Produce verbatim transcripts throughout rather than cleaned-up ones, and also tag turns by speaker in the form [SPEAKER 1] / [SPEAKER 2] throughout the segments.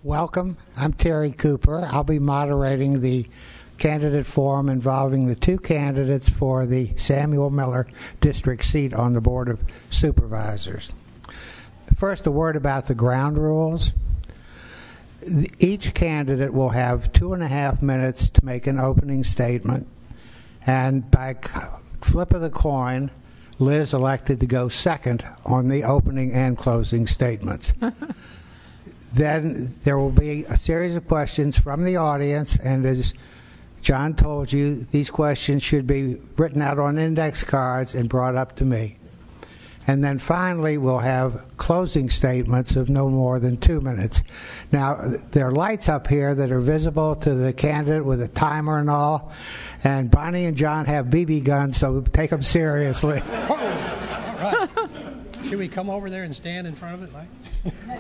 [SPEAKER 1] Welcome. I'm Terry Cooper. I'll be moderating the candidate forum involving the two candidates for the Samuel Miller District seat on the Board of Supervisors. First, a word about the ground rules. Each candidate will have two and a half minutes to make an opening statement, and by flip of the coin, Liz elected to go second on the opening and closing statements. Then there will be a series of questions from the audience, and as John told you, these questions should be written out on index cards and brought up to me. And then finally, we'll have closing statements of no more than two minutes. Now, there are lights up here that are visible to the candidate with a timer and all, and Bonnie and John have B B guns, so take them seriously.
[SPEAKER 2] Oh, all right. Should we come over there and stand in front of it, Mike?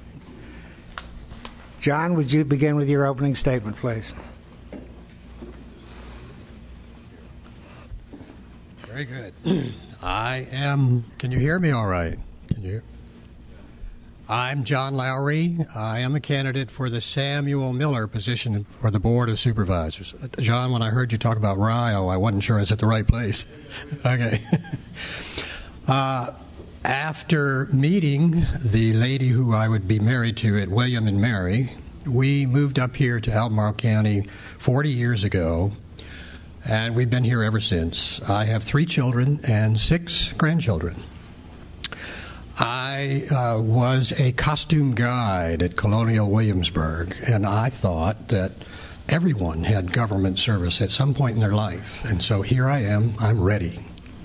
[SPEAKER 1] John, would you begin with your opening statement, please?
[SPEAKER 2] Very good. I am, can you hear me all right? Can you hear? I'm John Lowry. I am a candidate for the Samuel Miller position for the Board of Supervisors. John, when I heard you talk about Rio, I wasn't sure I was at the right place. Okay. uh, After meeting the lady who I would be married to at William and Mary, we moved up here to Albemarle County forty years ago, and we've been here ever since. I have three children and six grandchildren. I uh, was a costume guide at Colonial Williamsburg, and I thought that everyone had government service at some point in their life, and so here I am. I'm ready.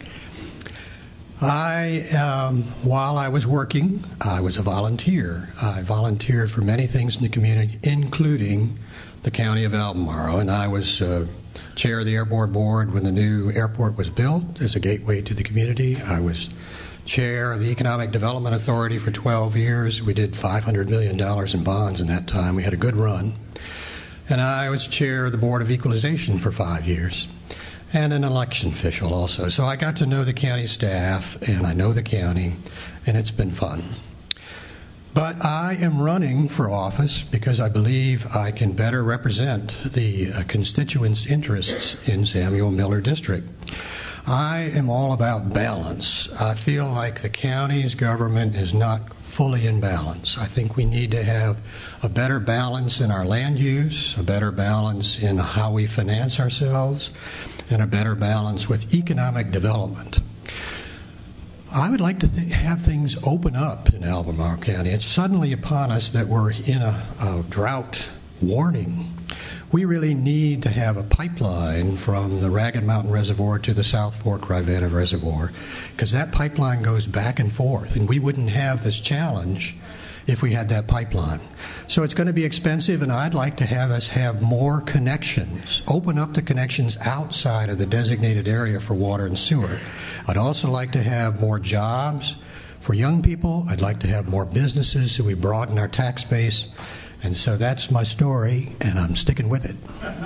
[SPEAKER 2] I, um, while I was working, I was a volunteer. I volunteered for many things in the community, including the County of Albemarle, and I was uh, chair of the airport board when the new airport was built as a gateway to the community. I was chair of the Economic Development Authority for twelve years. We did five hundred million dollars in bonds in that time. We had a good run. And I was chair of the Board of Equalization for five years. And an election official also. So I got to know the county staff, and I know the county, and it's been fun. But I am running for office because I believe I can better represent the uh, constituents' interests in Samuel Miller District. I am all about balance. I feel like the county's government is not fully in balance. I think we need to have a better balance in our land use, a better balance in how we finance ourselves, and a better balance with economic development. I would like to th- have things open up in Albemarle County. It's suddenly upon us that we're in a, a drought warning. We really need to have a pipeline from the Ragged Mountain Reservoir to the South Fork Rivanna Reservoir, because that pipeline goes back and forth, and we wouldn't have this challenge if we had that pipeline. So it's going to be expensive, and I'd like to have us have more connections, open up the connections outside of the designated area for water and sewer. I'd also like to have more jobs for young people. I'd like to have more businesses so we broaden our tax base. And so that's my story, and I'm sticking with it.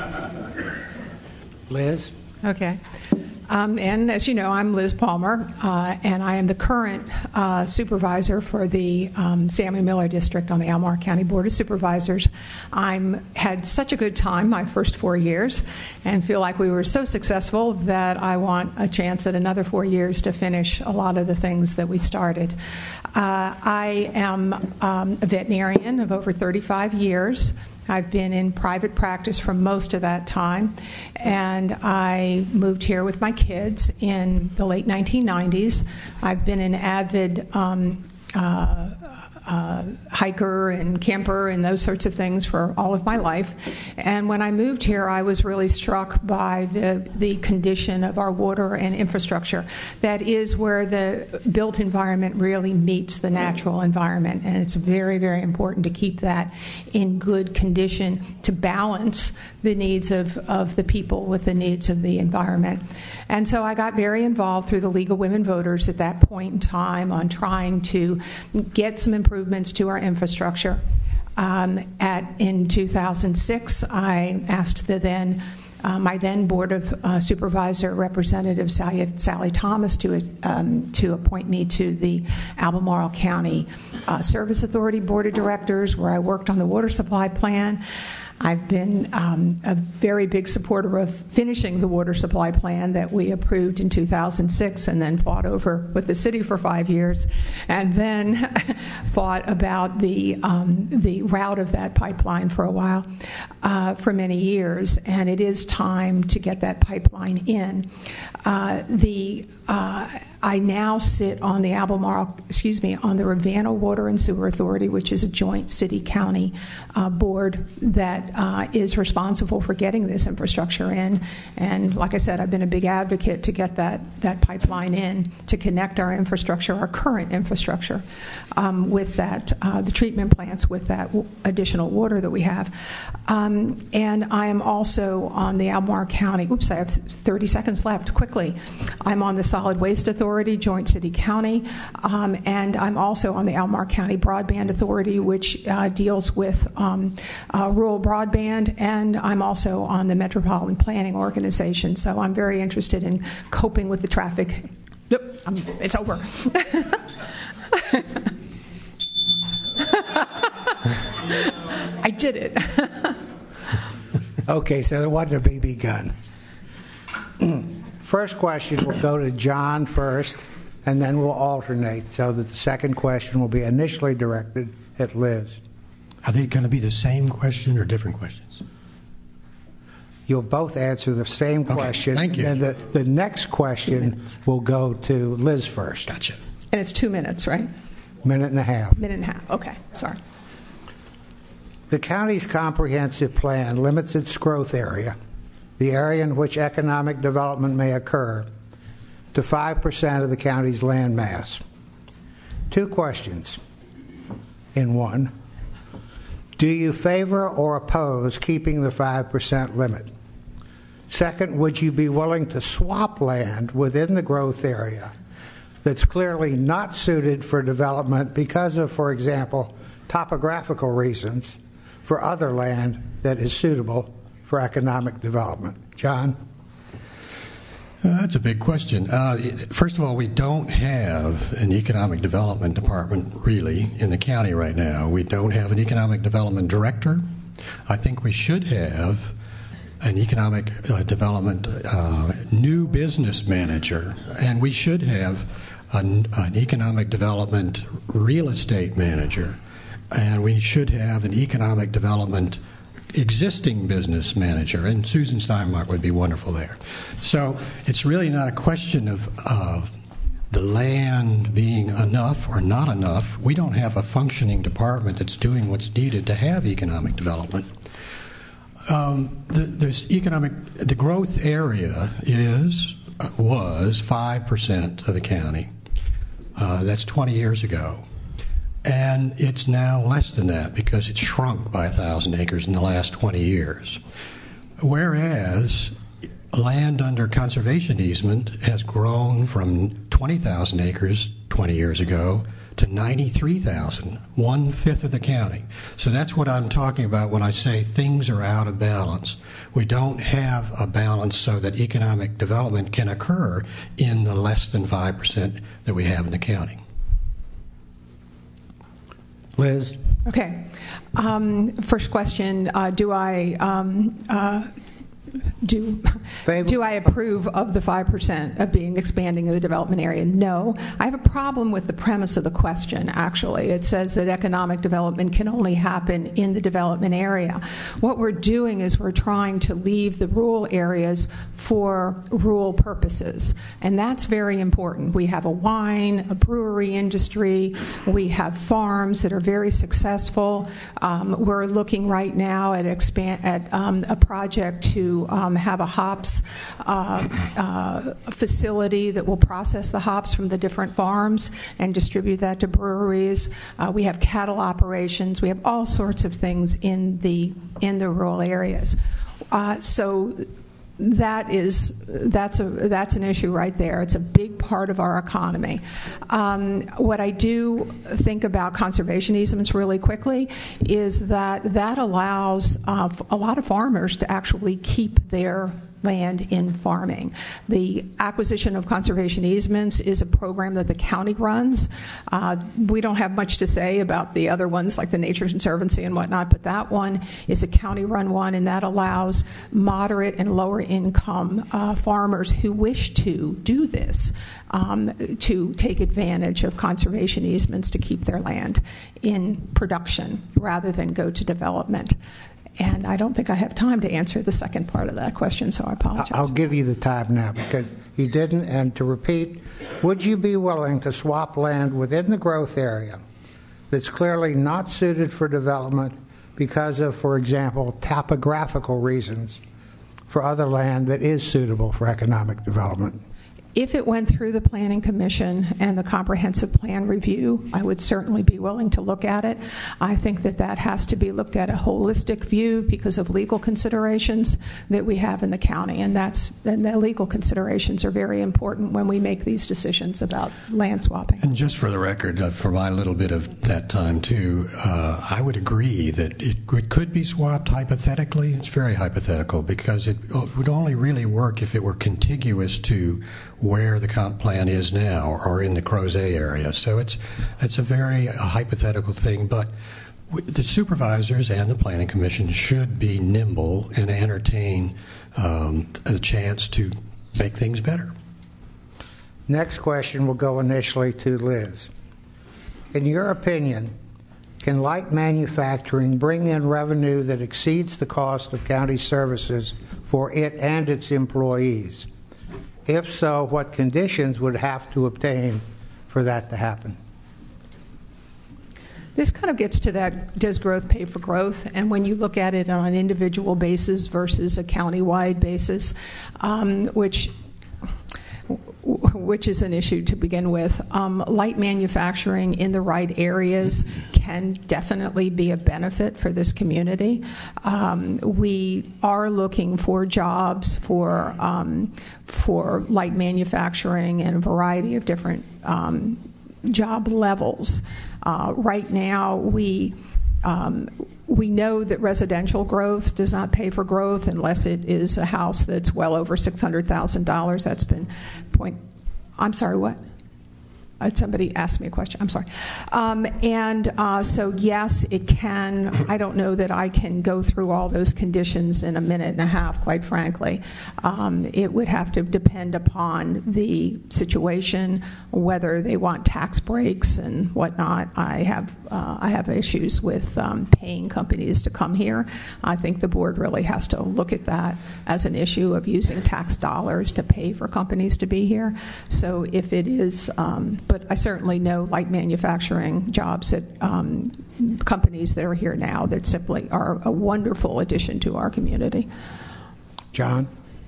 [SPEAKER 1] Liz?
[SPEAKER 3] Okay. Um, and as you know, I'm Liz Palmer, uh, and I am the current uh, supervisor for the um, Samuel Miller District on the Albemarle County Board of Supervisors. I had such a good time my first four years and feel like we were so successful that I want a chance at another four years to finish a lot of the things that we started. Uh, I am um, a veterinarian of over thirty-five years. I've been in private practice for most of that time, and I moved here with my kids in the late nineteen nineties. I've been an avid um, uh, uh, hiker and camper and those sorts of things for all of my life. And when I moved here, I was really struck by the, the condition of our water and infrastructure. That is where the built environment really meets the natural environment, and it's very, very important to keep that in good condition to balance the needs of, of the people with the needs of the environment. And so I got very involved through the League of Women Voters at that point in time on trying to get some improvements to our infrastructure. Um, at in two thousand six, I asked the then uh, my then Board of uh, Supervisor Representative Sally, Sally Thomas to, um, to appoint me to the Albemarle County uh, Service Authority Board of Directors, where I worked on the water supply plan. I've been um, a very big supporter of finishing the water supply plan that we approved in two thousand six and then fought over with the city for five years, and then fought about the um, the route of that pipeline for a while, uh, for many years, and it is time to get that pipeline in. Uh, the uh, I now sit on the Albemarle, excuse me, on the Ravenna Water and Sewer Authority, which is a joint city-county uh, board that uh, is responsible for getting this infrastructure in. And like I said, I've been a big advocate to get that, that pipeline in, to connect our infrastructure, our current infrastructure, um, with that, uh, the treatment plants with that w- additional water that we have. Um, and I am also on the Albemarle County, oops, I have thirty seconds left, quickly. I'm on the Solid Waste Authority, joint city-county, um, and I'm also on the Albemarle County Broadband Authority, which uh, deals with um, uh, rural broadband, and I'm also on the Metropolitan Planning Organization, so I'm very interested in coping with the traffic. Yep, I'm, it's over. I did it.
[SPEAKER 1] Okay, so there wasn't a B B gun. First question will go to John first, and then we'll alternate so that the second question will be initially directed at Liz.
[SPEAKER 2] Are they going to be the same question or different questions?
[SPEAKER 1] You'll both answer the same
[SPEAKER 2] Okay,
[SPEAKER 1] question.
[SPEAKER 2] thank you.
[SPEAKER 1] And the, the next question will go to Liz first.
[SPEAKER 2] Gotcha.
[SPEAKER 3] And it's two minutes, right?
[SPEAKER 1] Minute and a half.
[SPEAKER 3] Minute and a half. Okay, sorry.
[SPEAKER 1] The county's comprehensive plan limits its growth area, the area in which economic development may occur, to five percent of the county's land mass. Two questions in one. Do you favor or oppose keeping the five percent limit? Second, would you be willing to swap land within the growth area that's clearly not suited for development because of, for example, topographical reasons, for other land that is suitable for economic development? John?
[SPEAKER 2] Uh, that's a big question. Uh, first of all, we don't have an economic development department really in the county right now. We don't have an economic development director. I think we should have an economic uh, development uh, new business manager, and we should have an, an economic development real estate manager, and we should have an economic development existing business manager, and Susan Steinmark would be wonderful there. So it's really not a question of uh, the land being enough or not enough. We don't have a functioning department that's doing what's needed to have economic development. Um, the, this economic, the growth area is uh, was five percent of the county. Uh, that's twenty years ago. And it's now less than that because it's shrunk by one thousand acres in the last twenty years. Whereas land under conservation easement has grown from twenty thousand acres twenty years ago to ninety-three thousand, one-fifth of the county. So that's what I'm talking about when I say things are out of balance. We don't have a balance so that economic development can occur in the less than five percent that we have in the county.
[SPEAKER 1] Liz?
[SPEAKER 3] Okay. Um, first question, uh, do I um, uh, do
[SPEAKER 1] Favor-
[SPEAKER 3] do I approve of the five percent of being expanding in the development area? No. I have a problem with the premise of the question, actually. It says that economic development can only happen in the development area. What we're doing is we're trying to leave the rural areas for rural purposes, and that's very important. We have a wine, a brewery industry. We have farms that are very successful. Um, we're looking right now at expand at um, a project to um, have a hops uh, uh, facility that will process the hops from the different farms and distribute that to breweries. Uh, we have cattle operations. We have all sorts of things in the in the rural areas. Uh, so that is that's a that's an issue right there. It's a big part of our economy. Um, what I do think about conservation easements really quickly is that that allows uh, a lot of farmers to actually keep their land in farming. The acquisition of conservation easements is a program that the county runs. Uh, we don't have much to say about the other ones like the Nature Conservancy and whatnot, but that one is a county-run one, and that allows moderate and lower income uh, farmers who wish to do this um, to take advantage of conservation easements to keep their land in production rather than go to development. And I don't think I have time to answer the second part of that question, so I apologize.
[SPEAKER 1] I'll give you the time now because you didn't. And to repeat, would you be willing to swap land within the growth area that's clearly not suited for development because of, for example, topographical reasons for other land that is suitable for economic development?
[SPEAKER 3] If it went through the Planning Commission and the Comprehensive Plan Review, I would certainly be willing to look at it. I think that that has to be looked at a holistic view because of legal considerations that we have in the county, and that's and the legal considerations are very important when we make these decisions about land swapping.
[SPEAKER 2] And just for the record, uh, for my little bit of that time too, uh, I would agree that it, it could be swapped hypothetically. It's very hypothetical because it would only really work if it were contiguous to where the comp plan is now or in the Crozet area. So it's it's a very uh, hypothetical thing, but w- the supervisors and the Planning Commission should be nimble and entertain um, a chance to make things better.
[SPEAKER 1] Next question will go initially to Liz. In your opinion, can light manufacturing bring in revenue that exceeds the cost of county services for it and its employees? If so, what conditions would have to obtain for that to happen?
[SPEAKER 3] This kind of gets to that, does growth pay for growth? And when you look at it on an individual basis versus a county-wide basis, um, which which is an issue to begin with. Um, light manufacturing in the right areas can definitely be a benefit for this community. Um, we are looking for jobs for um, for light manufacturing and a variety of different um, job levels. Uh, right now, we um, we know that residential growth does not pay for growth unless it is a house that's well over six hundred thousand dollars. That's been point. I'm sorry, what? Uh, somebody asked me a question. I'm sorry. Um, and uh, so, yes, it can. I don't know that I can go through all those conditions in a minute and a half, quite frankly. Um, it would have to depend upon the situation, whether they want tax breaks and whatnot. I have uh, I have issues with um, paying companies to come here. I think the board really has to look at that as an issue of using tax dollars to pay for companies to be here. So if it is, um, but I certainly know light manufacturing jobs at um, companies that are here now that simply are a wonderful addition to our community.
[SPEAKER 1] John?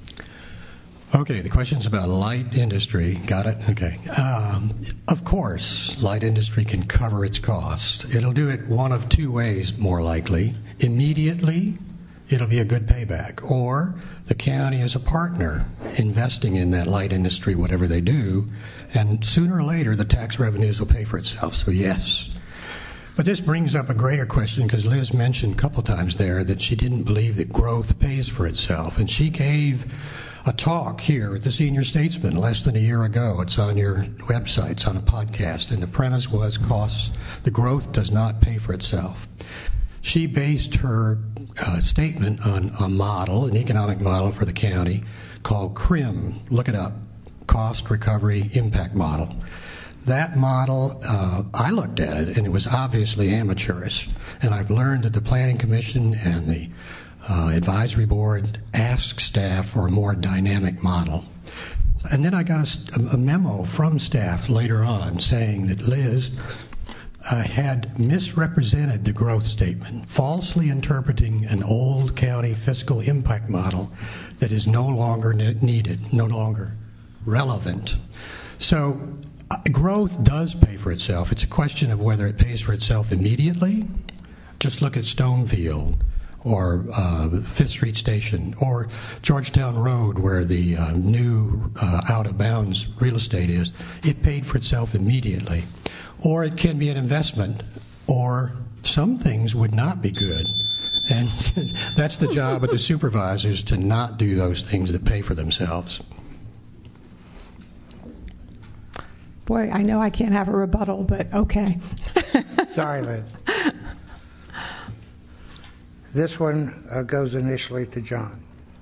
[SPEAKER 2] Okay, the question's about light industry. Got it? Okay. Um, of course, light industry can cover its costs. It'll do it one of two ways, more likely. Immediately, it'll be a good payback. Or the county is a partner investing in that light industry, whatever they do, and sooner or later, the tax revenues will pay for itself. So, yes. But this brings up a greater question because Liz mentioned a couple times there that she didn't believe that growth pays for itself. And she gave a talk here at the Senior Statesman less than a year ago. It's on your website. It's on a podcast. And the premise was costs, the growth does not pay for itself. She based her uh, statement on a model, an economic model for the county called CRIM. Look it up. Cost Recovery Impact Model. That model, uh, I looked at it, and it was obviously amateurish. And I've learned that the Planning Commission and the uh, Advisory Board asked staff for a more dynamic model. And then I got a, a memo from staff later on saying that Liz uh, had misrepresented the growth statement, falsely interpreting an old county fiscal impact model that is no longer ne- needed, no longer relevant. So uh, growth does pay for itself. It's a question of whether it pays for itself immediately. Just look at Stonefield or uh, Fifth Street Station, or Georgetown Road, where the uh, new uh, out-of-bounds real estate is, it paid for itself immediately. Or it can be an investment, or some things would not be good. And that's the job of the supervisors, to not do those things that pay for themselves.
[SPEAKER 3] Boy, I know I can't have a rebuttal, but okay.
[SPEAKER 1] Sorry, Liz. This one uh, goes initially to John.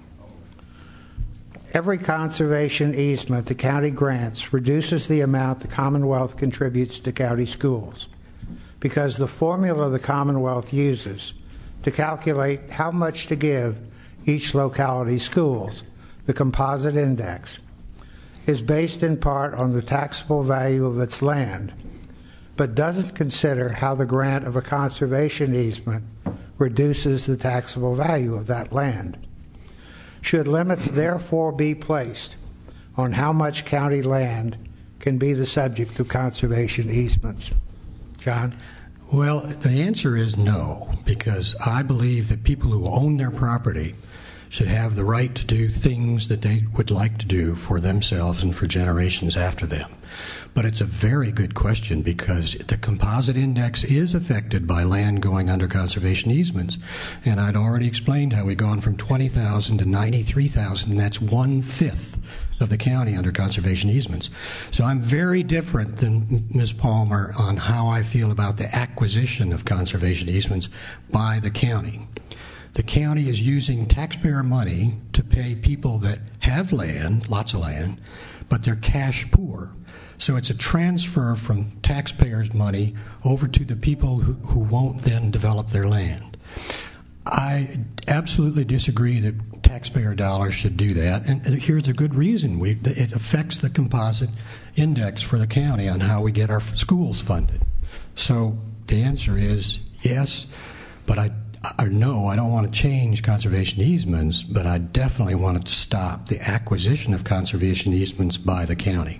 [SPEAKER 1] Every conservation easement the county grants reduces the amount the Commonwealth contributes to county schools, because the formula the Commonwealth uses to calculate how much to give each locality's schools, the composite index, is based in part on the taxable value of its land, but doesn't consider how the grant of a conservation easement reduces the taxable value of that land. Should limits therefore be placed on how much county land can be the subject of conservation easements? John?
[SPEAKER 2] Well, the answer is no, because I believe that people who own their property should have the right to do things that they would like to do for themselves and for generations after them. But it's a very good question, because the composite index is affected by land going under conservation easements. And I'd already explained how we've gone from twenty thousand to ninety-three thousand, and that's one-fifth of the county under conservation easements. So I'm very different than Miz Palmer on how I feel about the acquisition of conservation easements by the county. The county is using taxpayer money to pay people that have land, lots of land, but they're cash poor. So it's a transfer from taxpayers' money over to the people who, who won't then develop their land. I absolutely disagree that taxpayer dollars should do that, and here's a good reason. We, it affects the composite index for the county on how we get our schools funded. So the answer is yes, but I Or no, I don't want to change conservation easements, but I definitely want to stop the acquisition of conservation easements by the county.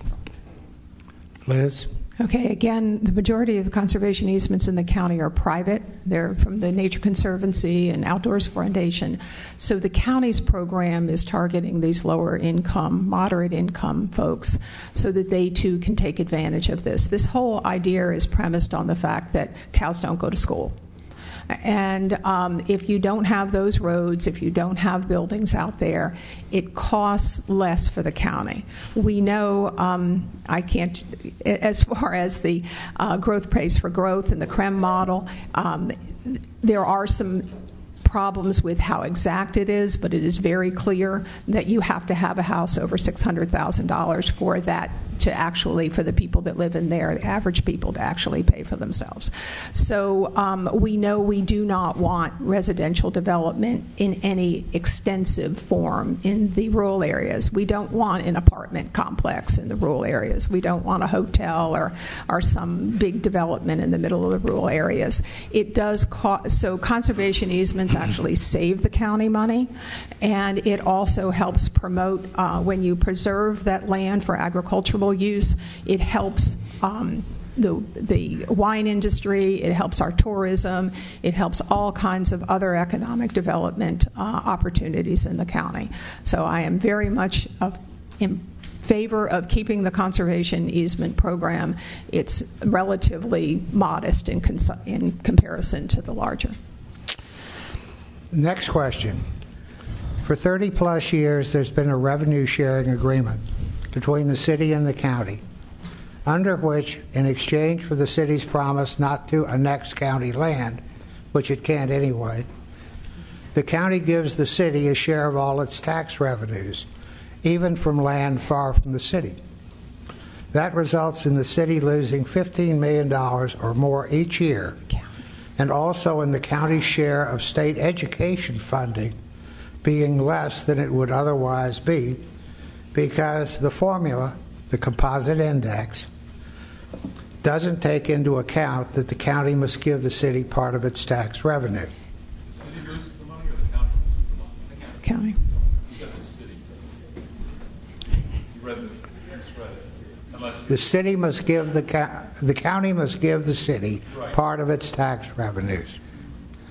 [SPEAKER 1] Liz?
[SPEAKER 3] Okay, again, the majority of the conservation easements in the county are private. They're from the Nature Conservancy and Outdoors Foundation. So the county's program is targeting these lower income, moderate income folks so that they too can take advantage of this. This whole idea is premised on the fact that cows don't go to school. And um, if you don't have those roads, if you don't have buildings out there, it costs less for the county. We know, um, I can't, as far as the uh, growth pays for growth and the C R E M model, um, there are some problems with how exact it is, but it is very clear that you have to have a house over six hundred thousand dollars for that to actually, for the people that live in there, the average people, to actually pay for themselves. So um, we know we do not want residential development in any extensive form in the rural areas. We don't want an apartment complex in the rural areas. We don't want a hotel or, or some big development in the middle of the rural areas. It does cost, so conservation easements actually save the county money, and it also helps promote, uh, when you preserve that land for agricultural use, it helps um, the the wine industry, it helps our tourism, it helps all kinds of other economic development uh, opportunities in the county. So I am very much of, in favor of keeping the conservation easement program. It's relatively modest in, cons- in comparison to the larger.
[SPEAKER 1] Next question. For thirty plus years, there's been a revenue sharing agreement between the city and the county, under which, in exchange for the city's promise not to annex county land, which it can't anyway, the county gives the city a share of all its tax revenues, even from land far from the city. That results in the city losing fifteen million dollars or more each year, and also in the county's share of state education funding being less than it would otherwise be, because the formula, the composite index, doesn't take into account that the county must give the city part of its tax revenue.
[SPEAKER 4] The city loses the money or the county loses the money?
[SPEAKER 3] The county.
[SPEAKER 4] You said the city. You read the, you read it. Unless you
[SPEAKER 1] The city must give the ca- the county must give the city
[SPEAKER 4] Right.
[SPEAKER 1] part of its tax revenues.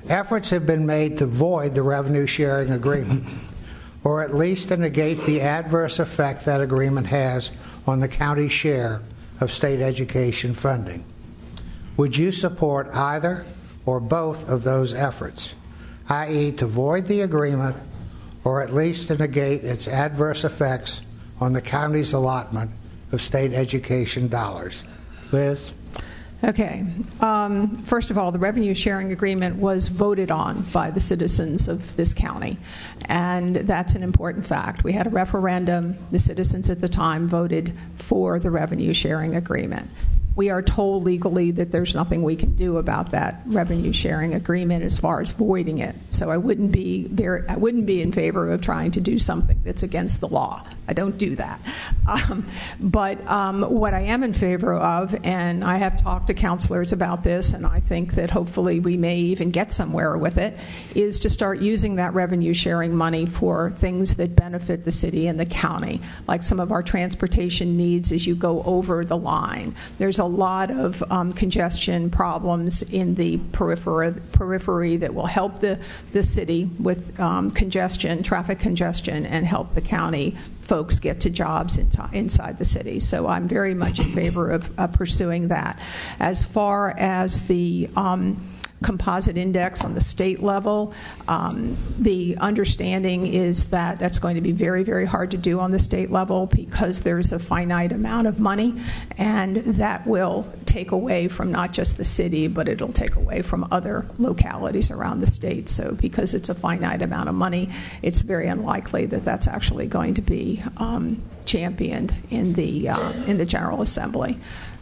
[SPEAKER 1] Efforts have been made to void the revenue sharing agreement, or at least to negate the adverse effect that agreement has on the county's share of state education funding. Would you support either or both of those efforts, that is to void the agreement or at least to negate its adverse effects on the county's allotment of state education dollars? Liz?
[SPEAKER 3] Okay. Um, first of all, the revenue sharing agreement was voted on by the citizens of this county, and that's an important fact. We had a referendum. The citizens at the time voted for the revenue sharing agreement. We are told legally that there's nothing we can do about that revenue sharing agreement as far as voiding it. So I wouldn't be very, I wouldn't be in favor of trying to do something that's against the law. I don't do that. Um, but um, what I am in favor of, and I have talked to counselors about this, and I think that hopefully we may even get somewhere with it, is to start using that revenue sharing money for things that benefit the city and the county, like some of our transportation needs as you go over the line. There's a a lot of um, congestion problems in the periphery, periphery that will help the, the city with um, congestion, traffic congestion, and help the county folks get to jobs in, inside the city. So I'm very much in favor of uh, pursuing that. As far as the um, composite index on the state level, um, the understanding is that that's going to be very, very hard to do on the state level because there's a finite amount of money, and that will take away from not just the city, but it'll take away from other localities around the state. So because it's a finite amount of money, it's very unlikely that that's actually going to be um, championed in the uh, in the General Assembly.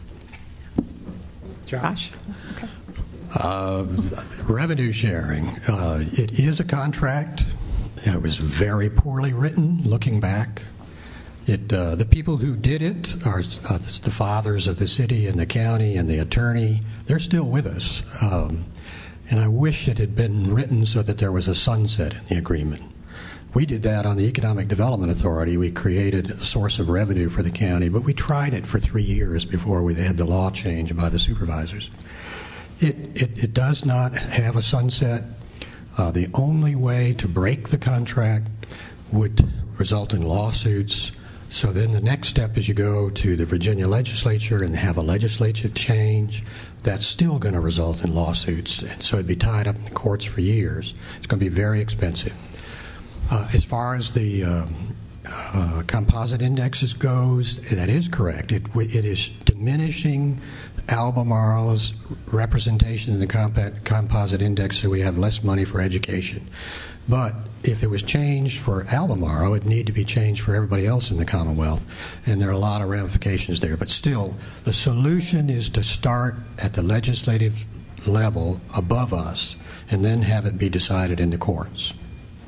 [SPEAKER 3] Josh? Okay.
[SPEAKER 2] Uh, revenue sharing. Uh, it is a contract. It was very poorly written, looking back. It, uh, the people who did it are uh, the fathers of the city and the county and the attorney. They're still with us. Um, and I wish it had been written so that there was a sunset in the agreement. We did that on the Economic Development Authority. We created a source of revenue for the county, but we tried it for three years before we had the law changed by the supervisors. It, it, it does not have a sunset. Uh, the only way to break the contract would result in lawsuits. So then the next step is you go to the Virginia legislature and have a legislative change. That's still going to result in lawsuits. And so it'd be tied up in the courts for years. It's going to be very expensive. Uh, as far as the um, uh, composite indexes goes, that is correct. It, it is diminishing Albemarle's representation in the comp- composite index, so we have less money for education. But if it was changed for Albemarle, it'd need to be changed for everybody else in the Commonwealth, and there are a lot of ramifications there. But still, the solution is to start at the legislative level above us and then have it be decided in the courts.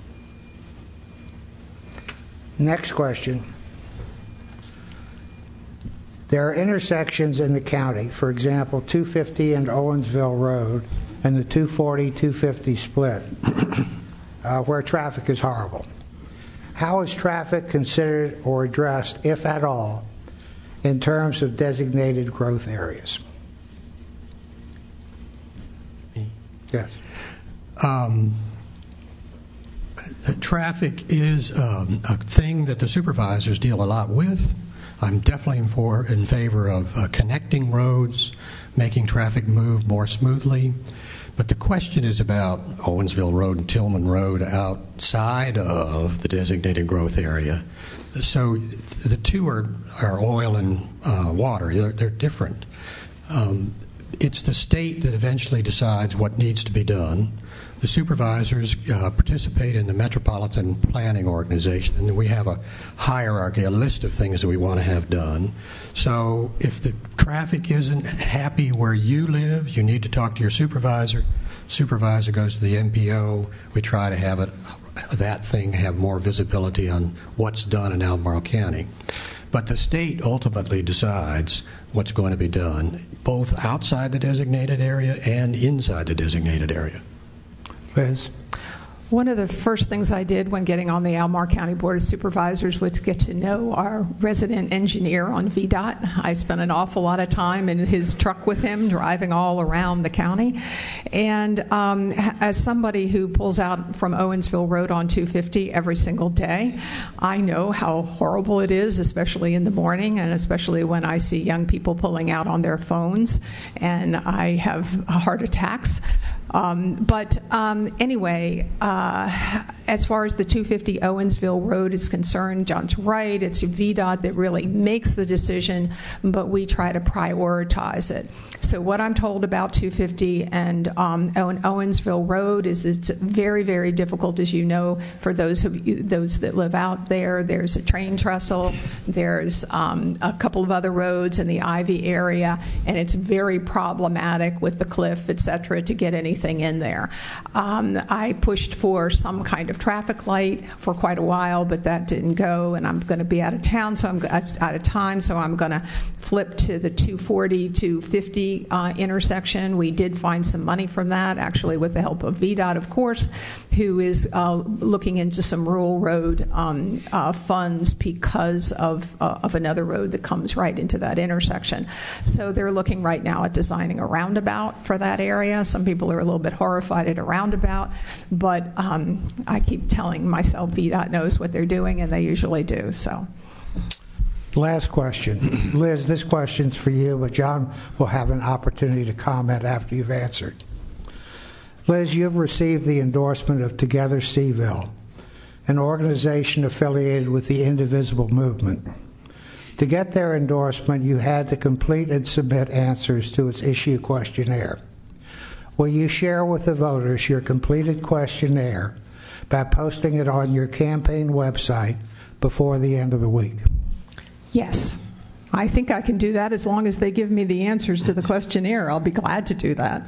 [SPEAKER 1] Next question. There are intersections in the county, for example, two fifty and Owensville Road and the two forty two fifty split, uh, where traffic is horrible. How is traffic considered or addressed, if at all, in terms of designated growth areas? Yes.
[SPEAKER 2] Um, traffic is um, a thing that the supervisors deal a lot with. I'm definitely in, for, in favor of uh, connecting roads, making traffic move more smoothly. But the question is about Owensville Road and Tillman Road outside of the designated growth area. So the two are, are oil and uh, water. They're, they're different. Um, it's the state that eventually decides what needs to be done. The supervisors uh, participate in the Metropolitan Planning Organization, and we have a hierarchy, a list of things that we want to have done. So if the traffic isn't happy where you live, you need to talk to your supervisor. Supervisor goes to the M P O. We try to have it, that thing have more visibility on what's done in Albemarle County. But the state ultimately decides what's going to be done, both outside the designated area and inside the designated area.
[SPEAKER 1] Liz?
[SPEAKER 3] One of the first things I did when getting on the Albemarle County Board of Supervisors was to get to know our resident engineer on V DOT. I spent an awful lot of time in his truck with him, driving all around the county. And um, as somebody who pulls out from Owensville Road on two fifty every single day, I know how horrible it is, especially in the morning, and especially when I see young people pulling out on their phones, and I have heart attacks. Um, but um, anyway, uh, as far as the two fifty Owensville Road is concerned, John's right. It's V DOT that really makes the decision, but we try to prioritize it. So what I'm told about two fifty and um, Owensville Road is it's very, very difficult, as you know, for those of you, those that live out there. There's a train trestle. There's um, a couple of other roads in the Ivy area, and it's very problematic with the cliff, et cetera, to get anything in there. Um, I pushed for some kind of traffic light for quite a while, but that didn't go, and I'm going to be out of town, so I'm out of time, so I'm going to flip to the two forty, two fifty uh, intersection. We did find some money from that, actually, with the help of V DOT, of course, who is uh, looking into some rural road um, uh, funds because of uh, of another road that comes right into that intersection. So they're looking right now at designing a roundabout for that area. Some people are a little bit horrified at a roundabout, but um, I keep telling myself V DOT knows what they're doing, and they usually do. So.
[SPEAKER 1] Last question. Liz, this question's for you, but John will have an opportunity to comment after you've answered. Liz, you've received the endorsement of Together Seaville, an organization affiliated with the Indivisible Movement. To get their endorsement, you had to complete and submit answers to its issue questionnaire. Will you share with the voters your completed questionnaire by posting it on your campaign website before the end of the week?
[SPEAKER 3] Yes. I think I can do that as long as they give me the answers to the questionnaire. I'll be glad to do that.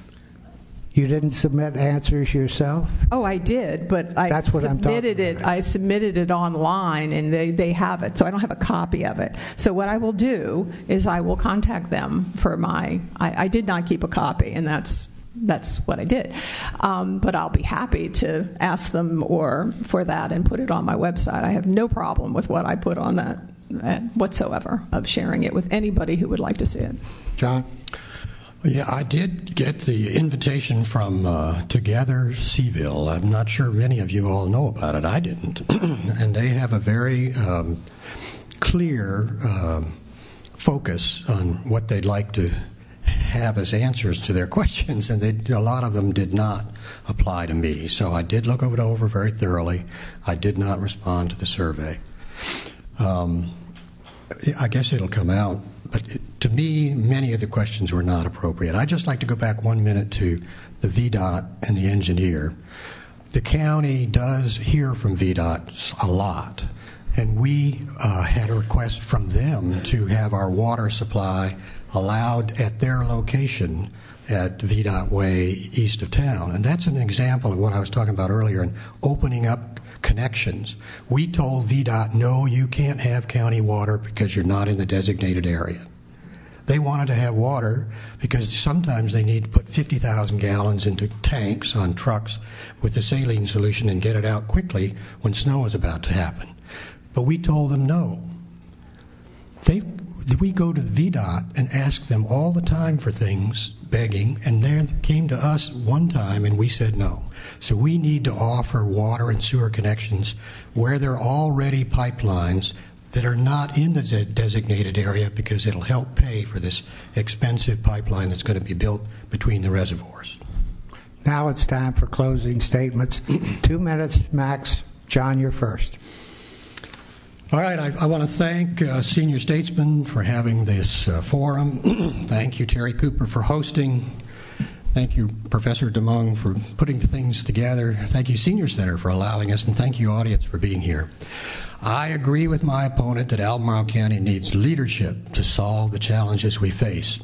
[SPEAKER 1] You didn't submit answers yourself?
[SPEAKER 3] Oh, I did, but I
[SPEAKER 1] That's what
[SPEAKER 3] submitted
[SPEAKER 1] I'm
[SPEAKER 3] it.
[SPEAKER 1] about.
[SPEAKER 3] I submitted it online, and they, they have it, so I don't have a copy of it. So what I will do is I will contact them for my. I, I did not keep a copy, and that's that's what I did. Um, but I'll be happy to ask them or for that and put it on my website. I have no problem with what I put on that uh, whatsoever of sharing it with anybody who would like to see it.
[SPEAKER 1] John?
[SPEAKER 2] Yeah, I did get the invitation from uh, Together Seaville. I'm not sure many of you all know about it. I didn't. And they have a very um, clear uh, focus on what they'd like to have as answers to their questions, and they, a lot of them did not apply to me. So I did look it over very thoroughly. I did not respond to the survey. Um, I guess it'll come out, but it, to me, many of the questions were not appropriate. I'd just like to go back one minute to the V DOT and the engineer. The county does hear from V DOT a lot, and we uh, had a request from them to have our water supply allowed at their location at V DOT Way east of town. And that's an example of what I was talking about earlier in opening up connections. We told V DOT, no, you can't have county water because you're not in the designated area. They wanted to have water because sometimes they need to put fifty thousand gallons into tanks on trucks with the saline solution and get it out quickly when snow is about to happen. But we told them no. They We go to V DOT and ask them all the time for things, begging, and they came to us one time and we said no. So we need to offer water and sewer connections where there are already pipelines that are not in the designated area because it'll help pay for this expensive pipeline that's going to be built between the reservoirs.
[SPEAKER 1] Now it's time for closing statements. Two minutes max. John, you're first.
[SPEAKER 2] All right, I, I want to thank uh, Senior Statesman for having this uh, forum. Thank you, Terry Cooper, for hosting. Thank you, Professor DeMung, for putting the things together. Thank you, Senior Center, for allowing us, and thank you, audience, for being here. I agree with my opponent that Albemarle County needs leadership to solve the challenges we face.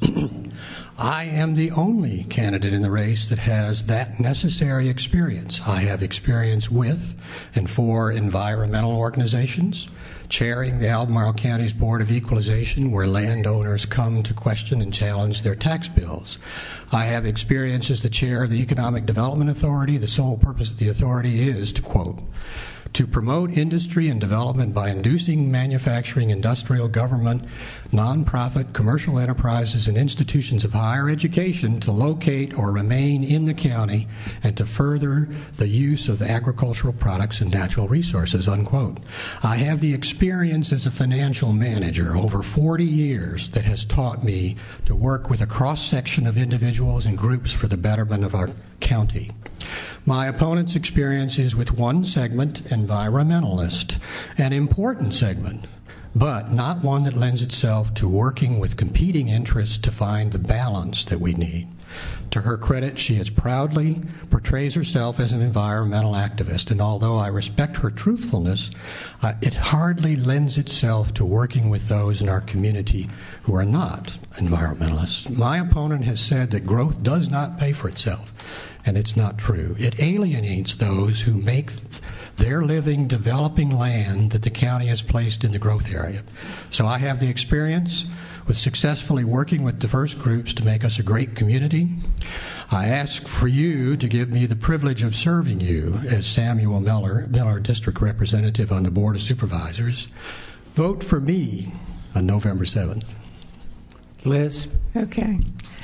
[SPEAKER 2] I am the only candidate in the race that has that necessary experience. I have experience with and for environmental organizations, chairing the Albemarle County's Board of Equalization, where landowners come to question and challenge their tax bills. I have experience as the chair of the Economic Development Authority. The sole purpose of the authority is, to quote, to promote industry and development by inducing manufacturing, industrial, government, nonprofit, commercial enterprises, and institutions of higher education to locate or remain in the county and to further the use of agricultural products and natural resources, unquote. I have the experience as a financial manager over forty years that has taught me to work with a cross-section of individuals and groups for the betterment of our county. My opponent's experience is with one segment, environmentalist, an important segment, but not one that lends itself to working with competing interests to find the balance that we need. To her credit, she has proudly portrays herself as an environmental activist, and although I respect her truthfulness, uh, it hardly lends itself to working with those in our community who are not environmentalists. My opponent has said that growth does not pay for itself, and it's not true. It alienates those who make their living developing land that the county has placed in the growth area. So I have the experience with successfully working with diverse groups to make us a great community. I ask for you to give me the privilege of serving you as Samuel Miller, Miller District Representative on the Board of Supervisors. Vote for me on November seventh.
[SPEAKER 1] Liz?
[SPEAKER 3] Okay.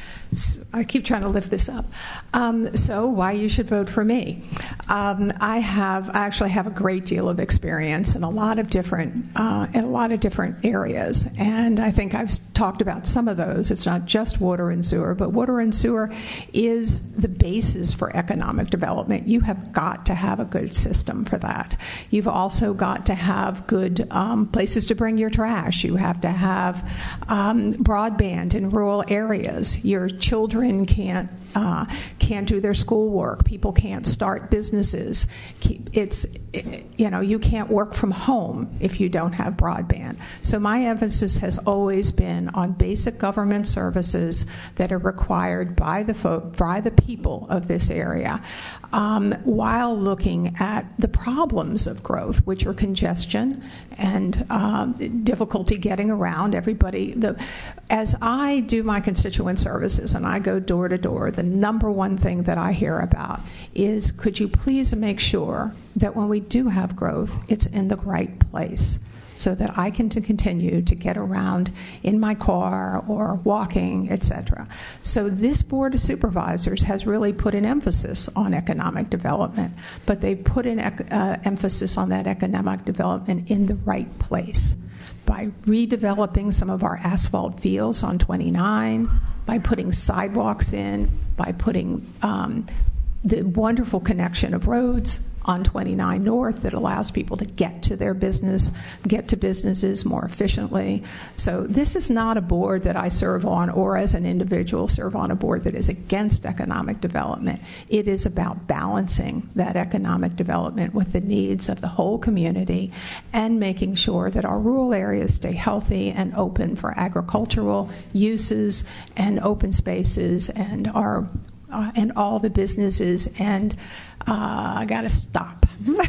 [SPEAKER 3] So I keep trying to lift this up. Um, so why you should vote for me? Um, I have I actually have a great deal of experience in a lot of different uh, in a lot of different areas, and I think I've talked about some of those. It's not just water and sewer, but water and sewer is the basis for economic development. You have got to have a good system for that. You've also got to have good um, places to bring your trash. You have to have um, broadband in rural areas. Your children can't uh, can't do their schoolwork. People can't start businesses. It's you know you can't work from home if you don't have broadband. So my emphasis has always been on basic government services that are required by the folk, by the people of this area, um, while looking at the problems of growth, which are congestion and uh, difficulty getting around. Everybody, the as I do my constituent services and I go door to door, the number one thing that I hear about is, could you please make sure that when we do have growth, it's in the right place, so that I can to continue to get around in my car or walking, et cetera. So this Board of Supervisors has really put an emphasis on economic development, but they put an uh, emphasis on that economic development in the right place, by redeveloping some of our asphalt fields on twenty-nine, by putting sidewalks in, by putting um, the wonderful connection of roads on twenty-nine North that allows people to get to their business, get to businesses more efficiently. So this is not a board that I serve on, or as an individual serve on a board that is against economic development. It is about balancing that economic development with the needs of the whole community and making sure that our rural areas stay healthy and open for agricultural uses and open spaces and our Uh, and all the businesses, and uh, I got to stop.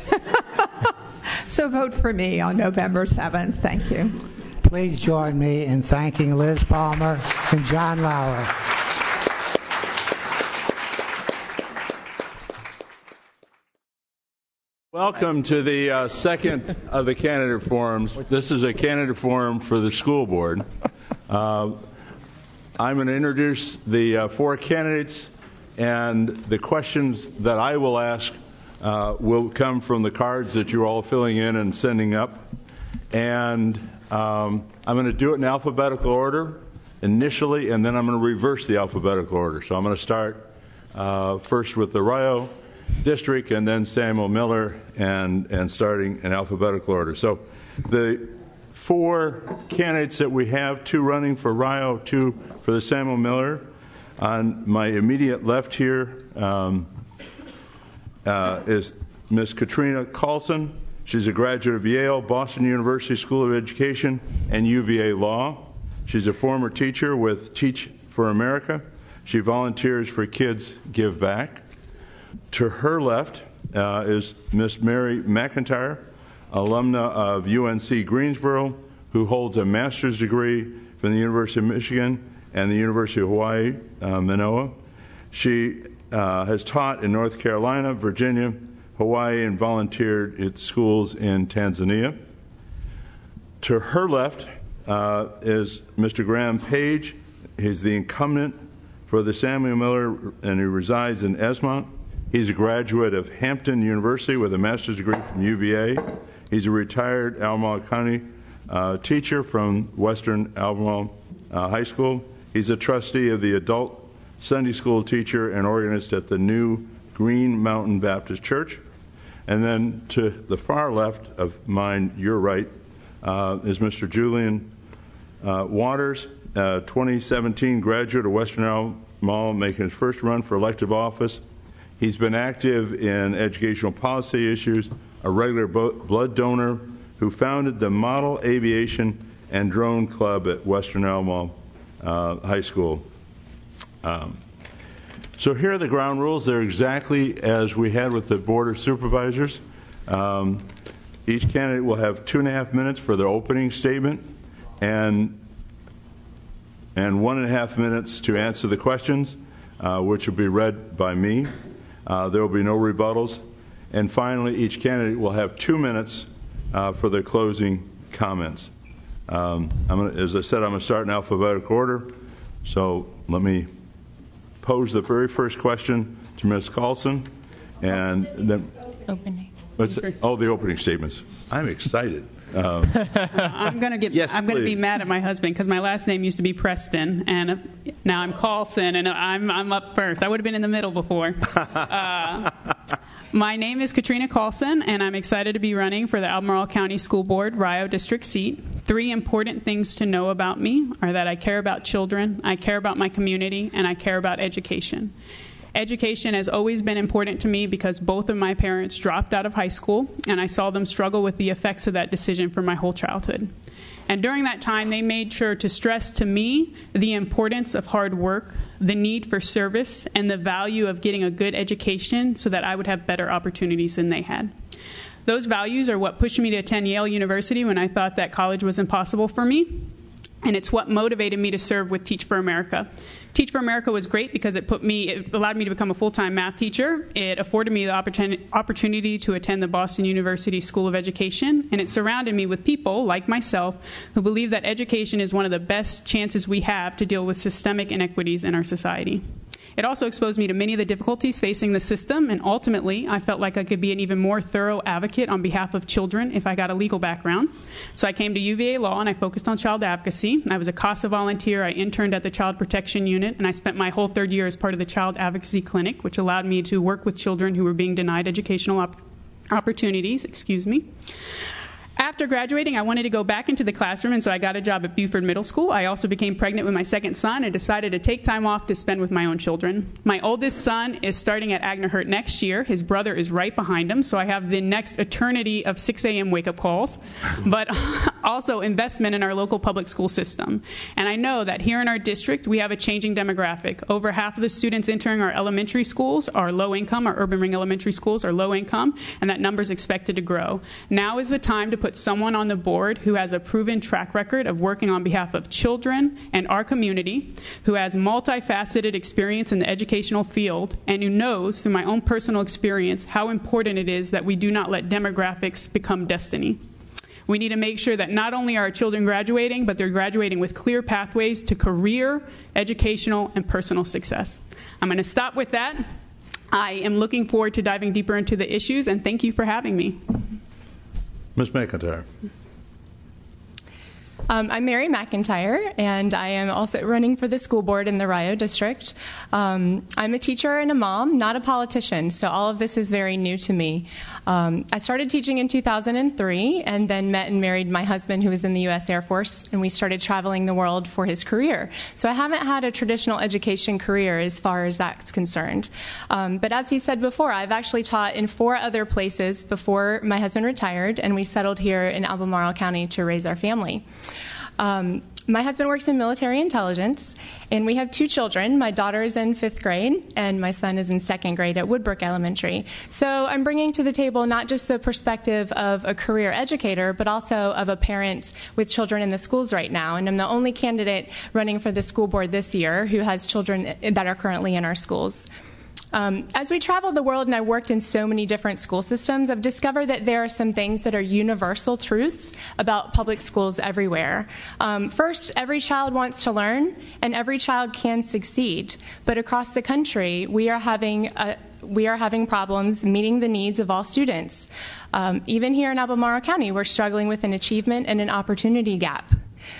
[SPEAKER 3] So vote for me on November seventh. Thank you.
[SPEAKER 1] Please join me in thanking Liz Palmer and John Lauer.
[SPEAKER 4] Welcome to the uh, second of the candidate forums. This is a candidate forum for the school board. Uh, I'm going to introduce the uh, four candidates. And the questions that I will ask uh, will come from the cards that you're all filling in and sending up. And um, I'm going to do it in alphabetical order initially, and then I'm going to reverse the alphabetical order. So I'm going to start uh, first with the Rio District, and then Samuel Miller, and, and starting in alphabetical order. So the four candidates that we have, two running for Rio, two for the Samuel Miller. On my immediate left here um, uh, is Miz Katrina Carlson, She's a graduate of Yale, Boston University School of Education, and U V A Law. She's a former teacher with Teach for America. She volunteers for Kids Give Back. To her left uh, is Miss Mary McIntyre, alumna of U N C Greensboro, who holds a master's degree from the University of Michigan and the University of Hawaii, uh, Manoa. She uh, has taught in North Carolina, Virginia, Hawaii, and volunteered at schools in Tanzania. To her left uh, is Mister Graham Page. He's the incumbent for the Samuel Miller, and he resides in Esmont. He's a graduate of Hampton University with a master's degree from U V A. He's a retired Albemarle County uh, teacher from Western Albemarle uh, High School. He's a trustee of the adult Sunday school teacher and organist at the new Green Mountain Baptist Church. And then to the far left of mine, your right, uh, is Mister Julian uh, Waters, uh, twenty seventeen graduate of Western Albemarle, making his first run for elective office. He's been active in educational policy issues, a regular blood donor who founded the Model Aviation and Drone Club at Western Albemarle uh, High School. Um, so here are the ground rules. They're exactly as we had with the Board of Supervisors. Um, each candidate will have two and a half minutes for their opening statement and, and one and a half minutes to answer the questions, uh, which will be read by me. Uh, there will be no rebuttals. And finally, each candidate will have two minutes uh, for their closing comments. Um, I'm gonna, as I said, I'm going to start in alphabetical order. So let me pose the very first question to Miz Carlson, and then
[SPEAKER 5] opening.
[SPEAKER 4] What's it? Oh, the opening statements. I'm excited. Um,
[SPEAKER 5] I'm going to get.
[SPEAKER 4] Yes,
[SPEAKER 5] I'm going to be
[SPEAKER 4] please.
[SPEAKER 5] mad at my husband because my last name used to be Preston, and now I'm Carlson, and I'm I'm up first. I would have been in the middle before. Uh, my name is Katrina Carlson, and I'm excited to be running for the Albemarle County School Board Rio District seat. Three important things to know about me are that I care about children, I care about my community, and I care about education. Education has always been important to me because both of my parents dropped out of high school, and I saw them struggle with the effects of that decision for my whole childhood. And during that time, they made sure to stress to me the importance of hard work, the need for service, and the value of getting a good education so that I would have better opportunities than they had. Those values are what pushed me to attend Yale University when I thought that college was impossible for me. And it's what motivated me to serve with Teach for America. Teach for America was great because it put me, it allowed me to become a full-time math teacher. It afforded me the opportunity, opportunity to attend the Boston University School of Education, and it surrounded me with people like myself who believe that education is one of the best chances we have to deal with systemic inequities in our society. It also exposed me to many of the difficulties facing the system, and ultimately, I felt like I could be an even more thorough advocate on behalf of children if I got a legal background. So I came to U V A Law, and I focused on child advocacy. I was a CASA volunteer. I interned at the Child Protection Unit, and I spent my whole third year as part of the Child Advocacy Clinic, which allowed me to work with children who were being denied educational op- opportunities. Excuse me. After graduating, I wanted to go back into the classroom, and so I got a job at Buford Middle School. I also became pregnant with my second son and decided to take time off to spend with my own children. My oldest son is starting at Agner Hurt next year. His brother is right behind him, so I have the next eternity of six a.m. wake-up calls, but also investment in our local public school system. And I know that here in our district, we have a changing demographic. Over half of the students entering our elementary schools are low income. Our urban ring elementary schools are low income, and that number is expected to grow. Now is the time to put someone on the board who has a proven track record of working on behalf of children and our community, who has multifaceted experience in the educational field, and who knows through my own personal experience how important it is that we do not let demographics become destiny. We need to make sure that not only are our children graduating, but they're graduating with clear pathways to career, educational, and personal success. I'm going to stop with that. I am looking forward to diving deeper into the issues, and thank you for having me.
[SPEAKER 4] Miz McIntyre.
[SPEAKER 6] Um, I'm Mary McIntyre, and I am also running for the school board in the Rio District. Um, I'm a teacher and a mom, not a politician, so all of this is very new to me. Um, I started teaching in two thousand three and then met and married my husband, who was in the U S Air Force, and we started traveling the world for his career. So I haven't had a traditional education career as far as that's concerned. Um, but as he said before, I've actually taught in four other places before my husband retired, and we settled here in Albemarle County to raise our family. Um, my husband works in military intelligence, and we have two children. My daughter is in fifth grade, and my son is in second grade at Woodbrook Elementary. So I'm bringing to the table not just the perspective of a career educator, but also of a parent with children in the schools right now. And I'm the only candidate running for the school board this year who has children that are currently in our schools. Um, as we traveled the world and I worked in so many different school systems, I've discovered that there are some things that are universal truths about public schools everywhere. Um, first, every child wants to learn, and every child can succeed. But across the country, we are having a we are having problems meeting the needs of all students. Um, even here in Albemarle County, we're struggling with an achievement and an opportunity gap.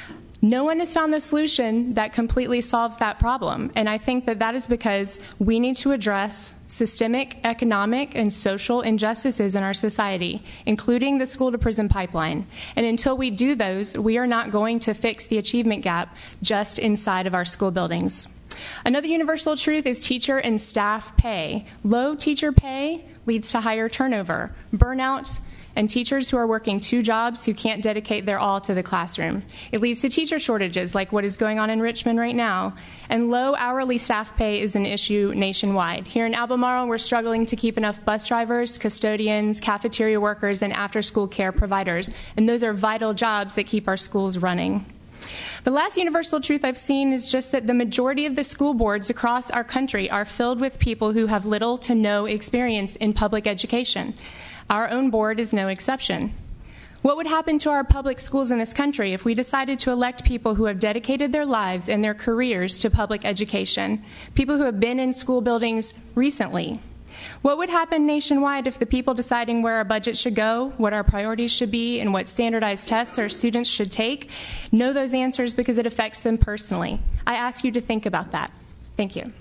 [SPEAKER 6] No one has found the solution that completely solves that problem, and I think that that is because we need to address systemic, economic, and social injustices in our society, including the school-to-prison pipeline. And until we do those, we are not going to fix the achievement gap just inside of our school buildings. Another universal truth is teacher and staff pay. Low teacher pay leads to higher turnover, burnout, and teachers who are working two jobs who can't dedicate their all to the classroom. It leads to teacher shortages like what is going on in Richmond right now. And low hourly staff pay is an issue nationwide. Here in Albemarle, we're struggling to keep enough bus drivers, custodians, cafeteria workers, and after-school care providers. And those are vital jobs that keep our schools running. The last universal truth I've seen is just that the majority of the school boards across our country are filled with people who have little to no experience in public education. Our own board is no exception. What would happen to our public schools in this country if we decided to elect people who have dedicated their lives and their careers to public education, people who have been in school buildings recently? What would happen nationwide if the people deciding where our budget should go, what our priorities should be, and what standardized tests our students should take know those answers because it affects them personally? I ask you to think about that. Thank you.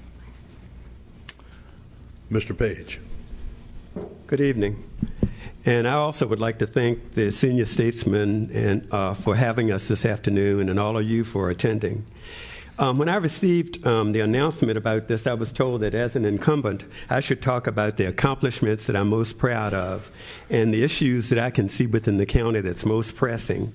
[SPEAKER 4] Mister Page.
[SPEAKER 7] Good evening. And I also would like to thank the senior statesmen and, uh, for having us this afternoon, and all of you for attending. Um, when I received um, the announcement about this, I was told that as an incumbent, I should talk about the accomplishments that I'm most proud of and the issues that I can see within the county that's most pressing.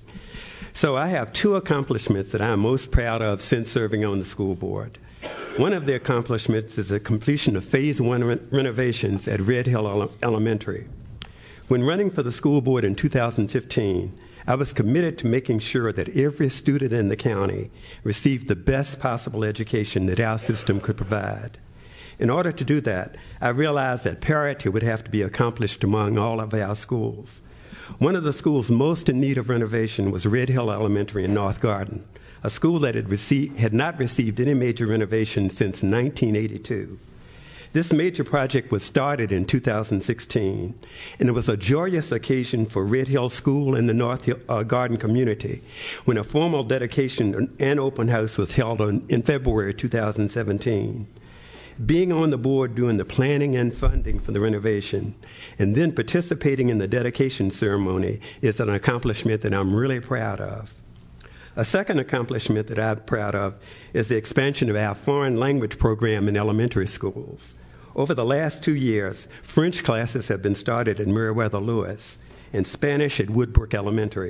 [SPEAKER 7] So I have two accomplishments that I'm most proud of since serving on the school board. One of the accomplishments is the completion of Phase One re- renovations at Red Hill Ele- Elementary. When running for the school board in two thousand fifteen, I was committed to making sure that every student in the county received the best possible education that our system could provide. In order to do that, I realized that parity would have to be accomplished among all of our schools. One of the schools most in need of renovation was Red Hill Elementary in North Garden, a school that had, received, had not received any major renovation since nineteen eighty-two. This major project was started in two thousand sixteen, and it was a joyous occasion for Red Hill School and the North Hill, uh, Garden community when a formal dedication and open house was held on, in February two thousand seventeen. Being on the board during the planning and funding for the renovation and then participating in the dedication ceremony is an accomplishment that I'm really proud of. A second accomplishment that I'm proud of is the expansion of our foreign language program in elementary schools. Over the last two years, French classes have been started at Meriwether Lewis and Spanish at Woodbrook Elementary.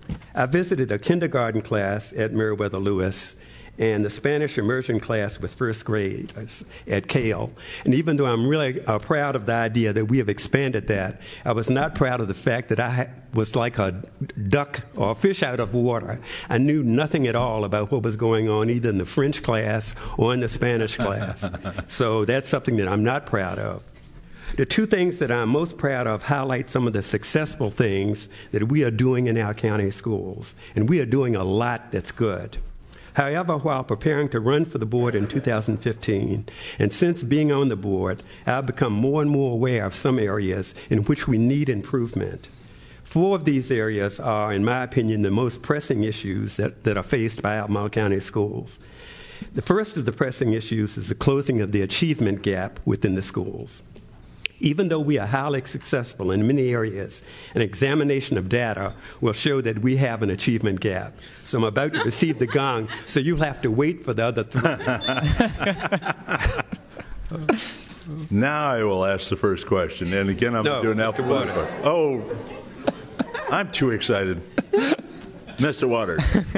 [SPEAKER 7] I visited a kindergarten class at Meriwether Lewis and the Spanish immersion class with first grade at Cale. And even though I'm really uh, proud of the idea that we have expanded that, I was not proud of the fact that I was like a duck or a fish out of water. I knew nothing at all about what was going on either in the French class or in the Spanish class. So that's something that I'm not proud of. The two things that I'm most proud of highlight some of the successful things that we are doing in our county schools, and we are doing a lot that's good. However, while preparing to run for the board in two thousand fifteen, and since being on the board, I've become more and more aware of some areas in which we need improvement. Four of these areas are, in my opinion, the most pressing issues that, that are faced by Albemarle County schools. The first of the pressing issues is the closing of the achievement gap within the schools. Even though we are highly successful in many areas, an examination of data will show that we have an achievement gap. So I'm about to receive the gong, so you'll have to wait for the other three.
[SPEAKER 4] Now I will ask the first question. And again, I'm
[SPEAKER 7] no,
[SPEAKER 4] doing
[SPEAKER 7] Mister
[SPEAKER 4] alphabetical.
[SPEAKER 7] Waters.
[SPEAKER 4] Oh, I'm too excited. Mister Waters.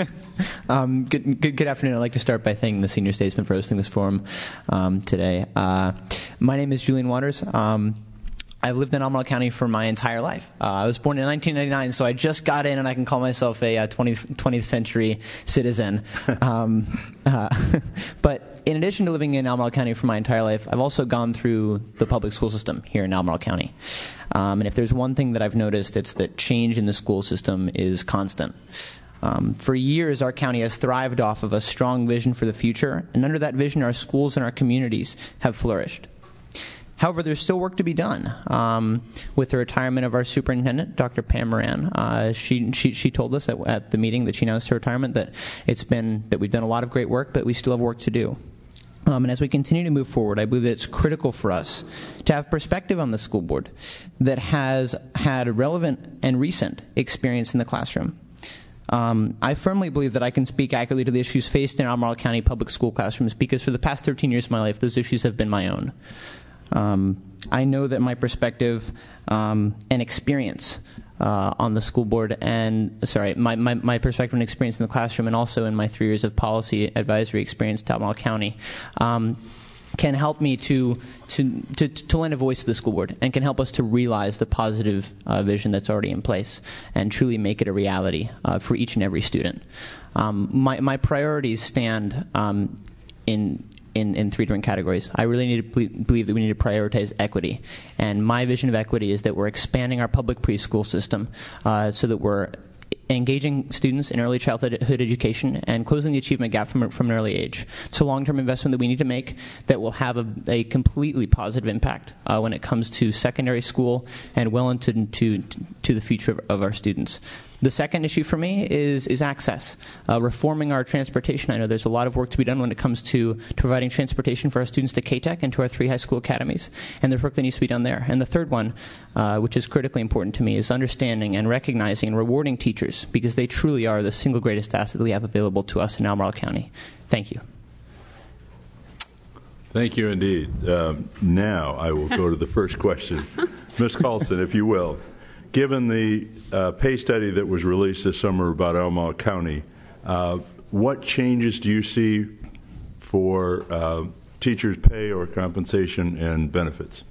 [SPEAKER 8] Um, good, good, good afternoon. I'd like to start by thanking the senior statesman for hosting this forum um, today. Uh, my name is Julian Waters. Um, I've lived in Albemarle County for my entire life. Uh, I was born in nineteen ninety-nine, so I just got in, and I can call myself a uh, twentieth, twentieth century citizen. Um, uh, but in addition to living in Albemarle County for my entire life, I've also gone through the public school system here in Albemarle County. Um, and if there's one thing that I've noticed, it's that change in the school system is constant. Um, for years, our county has thrived off of a strong vision for the future, and under that vision, our schools and our communities have flourished. However, there's still work to be done. Um, with the retirement of our superintendent, Doctor Pam Moran, uh, she, she she told us at, at the meeting that she announced her retirement that it's been that we've done a lot of great work, but we still have work to do. Um, and as we continue to move forward, I believe that it's critical for us to have perspective on the school board that has had relevant and recent experience in the classroom. Um, I firmly believe that I can speak accurately to the issues faced in Albemarle County public school classrooms because for the past thirteen years of my life, those issues have been my own. Um, I know that my perspective um, and experience uh, on the school board and, sorry, my, my, my perspective and experience in the classroom and also in my three years of policy advisory experience to Albemarle County um, can help me to, to, to, to lend a voice to the school board and can help us to realize the positive uh, vision that's already in place and truly make it a reality uh, for each and every student. Um, my, my priorities stand um, in, in, in three different categories. I really need to believe that we need to prioritize equity. And my vision of equity is that we're expanding our public preschool system uh, so that we're engaging students in early childhood education and closing the achievement gap from, from an early age. It's a long-term investment that we need to make that will have a, a completely positive impact uh, when it comes to secondary school and well into to, to the future of, of our students. The second issue for me is is access, uh, reforming our transportation. I know there's a lot of work to be done when it comes to, to providing transportation for our students to K-TEC and to our three high school academies, and there's work that needs to be done there. And the third one, uh, which is critically important to me, is understanding and recognizing and rewarding teachers because they truly are the single greatest asset that we have available to us in Albemarle County. Thank you.
[SPEAKER 4] Thank you indeed. Um, now I will go to the first question. Miz Carlson, if you will. Given the uh, pay study that was released this summer about Albemarle County, uh, what changes do you see for uh, teachers' pay or compensation and benefits?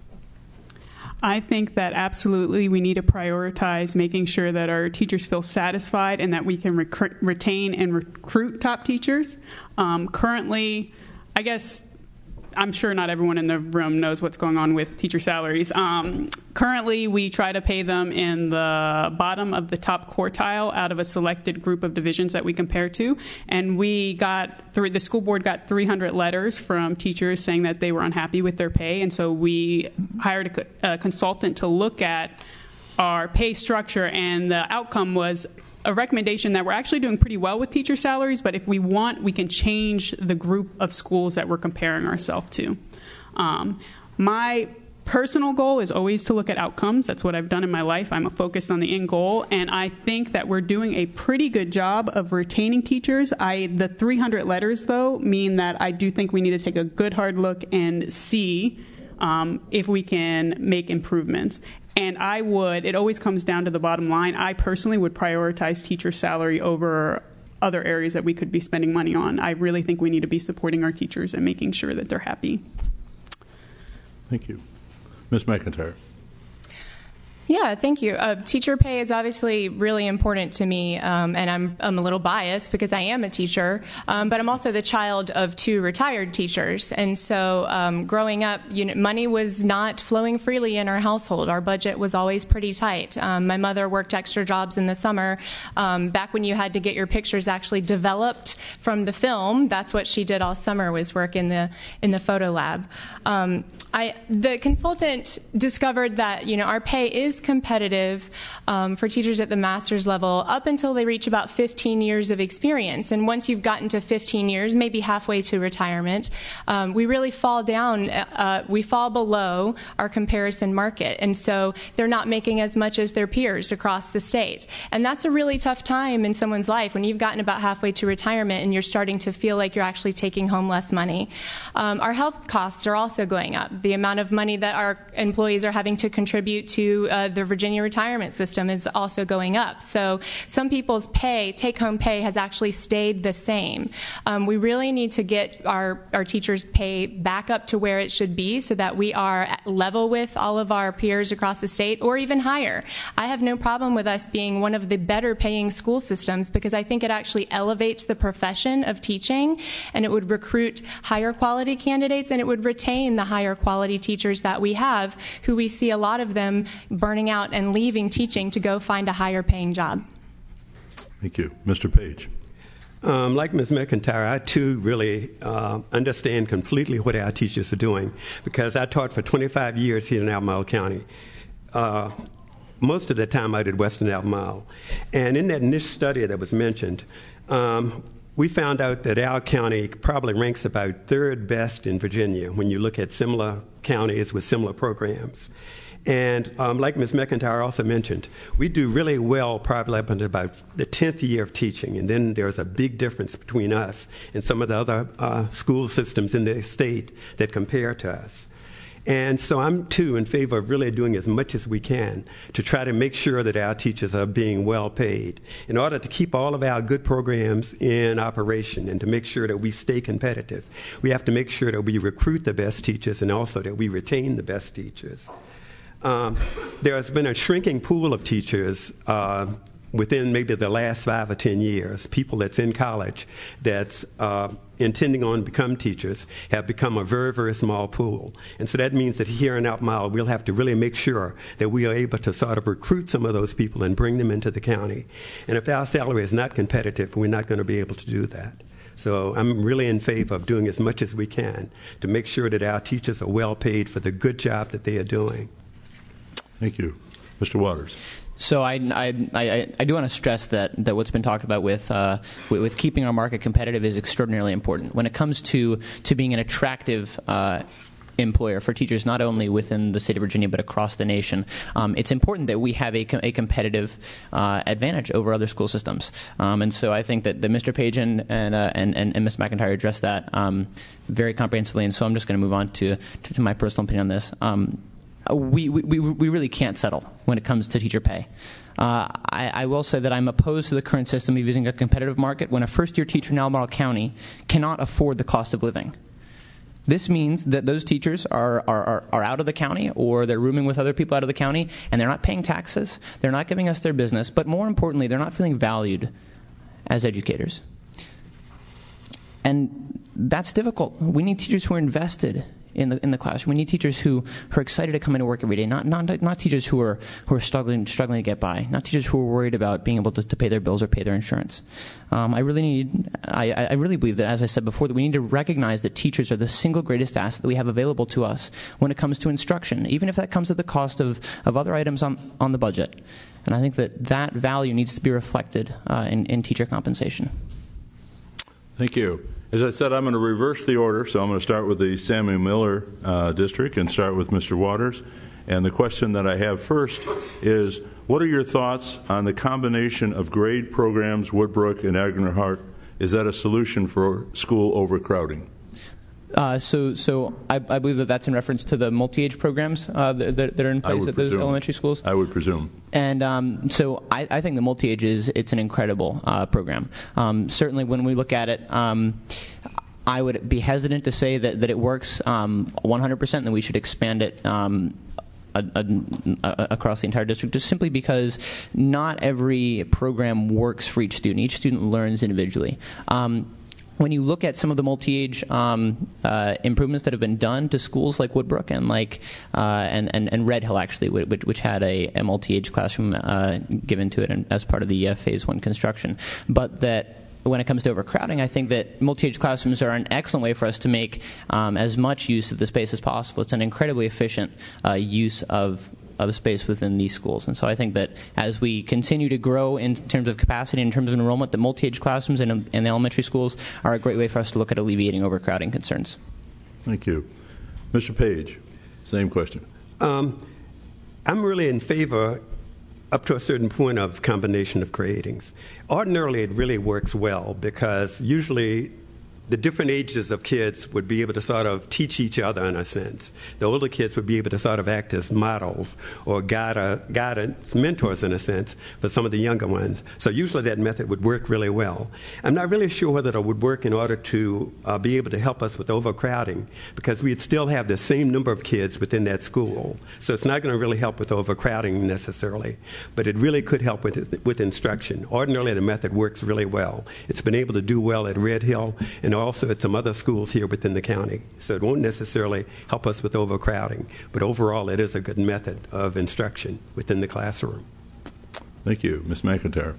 [SPEAKER 5] I think that absolutely we need to prioritize making sure that our teachers feel satisfied and that we can rec- retain and recruit top teachers. Um, currently, I guess I'm sure not everyone in the room knows what's going on with teacher salaries. Um, currently, we try to pay them in the bottom of the top quartile out of a selected group of divisions that we compare to. And we got, through, the school board got three hundred letters from teachers saying that they were unhappy with their pay. And so we hired a, a consultant to look at our pay structure, and the outcome was a recommendation that we're actually doing pretty well with teacher salaries, but if we want, we can change the group of schools that we're comparing ourselves to. Um, my personal goal is always to look at outcomes. That's what I've done in my life. I'm focused on the end goal, and I think that we're doing a pretty good job of retaining teachers. I, the three hundred letters, though, mean that I do think we need to take a good hard look and see um, if we can make improvements. And I would, it always comes down to the bottom line. I personally would prioritize teacher salary over other areas that we could be spending money on. I really think we need to be supporting our teachers and making sure that they're happy.
[SPEAKER 4] Thank you. Miz McIntyre.
[SPEAKER 6] Yeah, thank you. Uh, teacher pay is obviously really important to me, um, and I'm, I'm a little biased because I am a teacher, um, but I'm also the child of two retired teachers. And so um, growing up, you know, money was not flowing freely in our household. Our budget was always pretty tight. Um, my mother worked extra jobs in the summer. Um, back when you had to get your pictures actually developed from the film, that's what she did all summer, was work in the in the photo lab. Um, I, the consultant discovered that, you know, our pay is competitive um, for teachers at the master's level up until they reach about fifteen years of experience. And once you've gotten to fifteen years, maybe halfway to retirement, um, we really fall down, uh, we fall below our comparison market. And so they're not making as much as their peers across the state. And that's a really tough time in someone's life when you've gotten about halfway to retirement and you're starting to feel like you're actually taking home less money. Um, our health costs are also going up. The amount of money that our employees are having to contribute to uh, the Virginia retirement system is also going up. So some people's pay, take-home pay, has actually stayed the same. Um, we really need to get our, our teachers' pay back up to where it should be so that we are at level with all of our peers across the state, or even higher. I have no problem with us being one of the better paying school systems because I think it actually elevates the profession of teaching, and it would recruit higher quality candidates, and it would retain the higher quality teachers that we have, who we see a lot of them burning out and leaving teaching to go find a higher paying job.
[SPEAKER 4] Thank you. Mister Page.
[SPEAKER 7] Um, like Miz McIntyre, I too really uh, understand completely what our teachers are doing, because I taught for twenty-five years here in Albemarle County. Uh, most of the time out at Western Albemarle. And in that niche study that was mentioned, um, we found out that our county probably ranks about third best in Virginia when you look at similar counties with similar programs. And um, like Miz McIntyre also mentioned, we do really well probably up until about the tenth year of teaching, and then there's a big difference between us and some of the other uh, school systems in the state that compare to us. And so I'm, too, in favor of really doing as much as we can to try to make sure that our teachers are being well paid in order to keep all of our good programs in operation and to make sure that we stay competitive. We have to make sure that we recruit the best teachers and also that we retain the best teachers. Um, there has been a shrinking pool of teachers uh, within maybe the last five or ten years. People that's in college that's uh, intending on to become teachers have become a very, very small pool. And so that means that here in Albemarle, we'll have to really make sure that we are able to sort of recruit some of those people and bring them into the county. And if our salary is not competitive, we're not going to be able to do that. So I'm really in favor of doing as much as we can to make sure that our teachers are well paid for the good job that they are doing.
[SPEAKER 4] Thank you. Mister Waters.
[SPEAKER 8] So I, I, I, I do want to stress that, that what's been talked about with, uh, with with keeping our market competitive is extraordinarily important. When it comes to, to being an attractive uh, employer for teachers, not only within the state of Virginia but across the nation, um, it's important that we have a, a competitive uh, advantage over other school systems. Um, and so I think that, that Mister Page and and, uh, and and and Miz McIntyre addressed that um, very comprehensively. And so I'm just going to move on to, to, to my personal opinion on this. Um, We, we we really can't settle when it comes to teacher pay. Uh, I, I will say that I'm opposed to the current system of using a competitive market when a first-year teacher in Albemarle County cannot afford the cost of living. This means that those teachers are, are, are out of the county, or they're rooming with other people out of the county, and they're not paying taxes, they're not giving us their business, but more importantly, they're not feeling valued as educators. And that's difficult. We need teachers who are invested in the in the classroom. We need teachers who, who are excited to come into work every day, not not not teachers who are who are struggling struggling to get by, not teachers who are worried about being able to, to pay their bills or pay their insurance. Um, I really need I, I really believe that, as I said before, that we need to recognize that teachers are the single greatest asset that we have available to us when it comes to instruction, even if that comes at the cost of, of other items on, on the budget. And I think that that value needs to be reflected uh, in, in teacher compensation.
[SPEAKER 4] Thank you. As I said, I'm going to reverse the order, so I'm going to start with the Samuel Miller uh, District and start with Mister Waters. And the question that I have first is, what are your thoughts on the combination of grade programs, Woodbrook and Agner Hart? Is that a solution for school overcrowding?
[SPEAKER 8] Uh, so, so I, I believe that that's in reference to the multi-age programs uh, that, that are in place at those
[SPEAKER 4] presume.
[SPEAKER 8] elementary schools.
[SPEAKER 4] I would presume.
[SPEAKER 8] And um, so I, I think the multi-age is it's an incredible uh, program. Um, certainly, when we look at it, um, I would be hesitant to say that, that it works um, one hundred percent, and that we should expand it Um, A, a, a, across the entire district, just simply because not every program works for each student. Each student learns individually. Um, when you look at some of the multi-age um, uh, improvements that have been done to schools like Woodbrook and like uh, and, and, and Red Hill, actually, which, which had a, a multi-age classroom uh, given to it as part of the uh, Phase One construction, but that when it comes to overcrowding, I think that multi-age classrooms are an excellent way for us to make um, as much use of the space as possible. It's an incredibly efficient uh, use of of space within these schools. And so I think that as we continue to grow in terms of capacity, in terms of enrollment, the multi-age classrooms in, in the elementary schools are a great way for us to look at alleviating overcrowding concerns.
[SPEAKER 4] Thank you. Mister Page, same question.
[SPEAKER 7] Um, I'm really in favor, up to a certain point, of combination of gradings. Ordinarily, it really works well because usually the different ages of kids would be able to sort of teach each other in a sense. The older kids would be able to sort of act as models or guide a, guidance mentors in a sense for some of the younger ones. So usually that method would work really well. I'm not really sure whether it would work in order to uh, be able to help us with overcrowding because we'd still have the same number of kids within that school. So it's not going to really help with overcrowding necessarily, but it really could help with, with instruction. Ordinarily the method works really well. It's been able to do well at Red Hill and also at some other schools here within the county. So it won't necessarily help us with overcrowding, but overall it is a good method of instruction within the classroom.
[SPEAKER 4] Thank you. Miz McIntyre.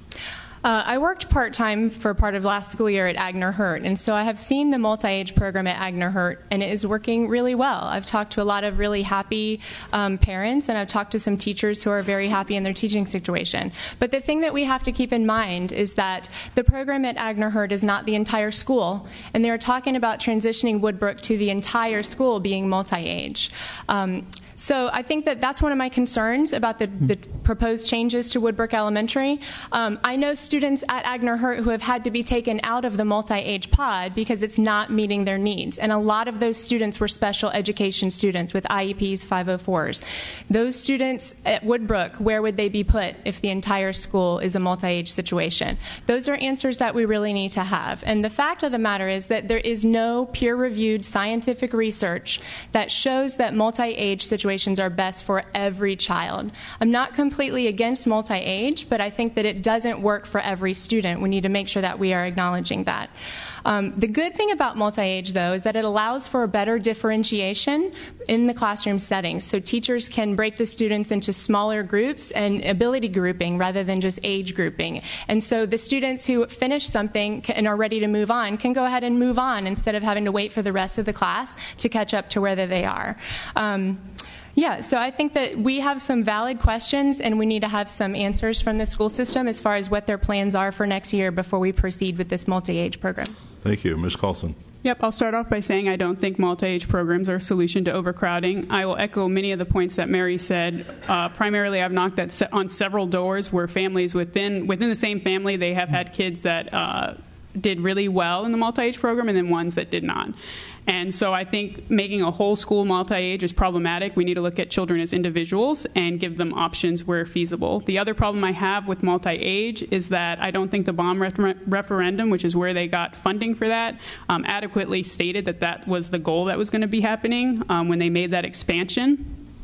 [SPEAKER 6] Uh, I worked part-time for part of last school year at Agner-Hurt, and so I have seen the multi-age program at Agner-Hurt, and it is working really well. I've talked to a lot of really happy um, parents, and I've talked to some teachers who are very happy in their teaching situation. But the thing that we have to keep in mind is that the program at Agner-Hurt is not the entire school, and they're talking about transitioning Woodbrook to the entire school being multi-age. Um, So I think that that's one of my concerns about the, the proposed changes to Woodbrook Elementary. Um, I know students at Agner-Hurt who have had to be taken out of the multi-age pod because it's not meeting their needs. And a lot of those students were special education students with I E Ps, five oh fours. Those students at Woodbrook, where would they be put if the entire school is a multi-age situation? Those are answers that we really need to have. And the fact of the matter is that there is no peer-reviewed scientific research that shows that multi-age situations situations are best for every child. I'm not completely against multi-age, but I think that it doesn't work for every student. We need to make sure that we are acknowledging that. Um, the good thing about multi-age, though, is that it allows for a better differentiation in the classroom setting. So teachers can break the students into smaller groups and ability grouping rather than just age grouping. And so the students who finish something and are ready to move on can go ahead and move on instead of having to wait for the rest of the class to catch up to where they are. Um, Yeah, so I think that we have some valid questions and we need to have some answers from the school system as far as what their plans are for next year before we proceed with this multi-age program.
[SPEAKER 4] Thank you. Miz Carlson.
[SPEAKER 5] Yep, I'll start off by saying I don't think multi-age programs are a solution to overcrowding. I will echo many of the points that Mary said. Uh, primarily, I've knocked at se- on several doors where families within within the same family, they have had kids that uh, did really well in the multi-age program and then ones that did not. And so I think making a whole school multi-age is problematic. We need to look at children as individuals and give them options where feasible. The other problem I have with multi-age is that I don't think the Baum refer- referendum, which is where they got funding for that, um, adequately stated that that was the goal that was going to be happening um, when they made that expansion.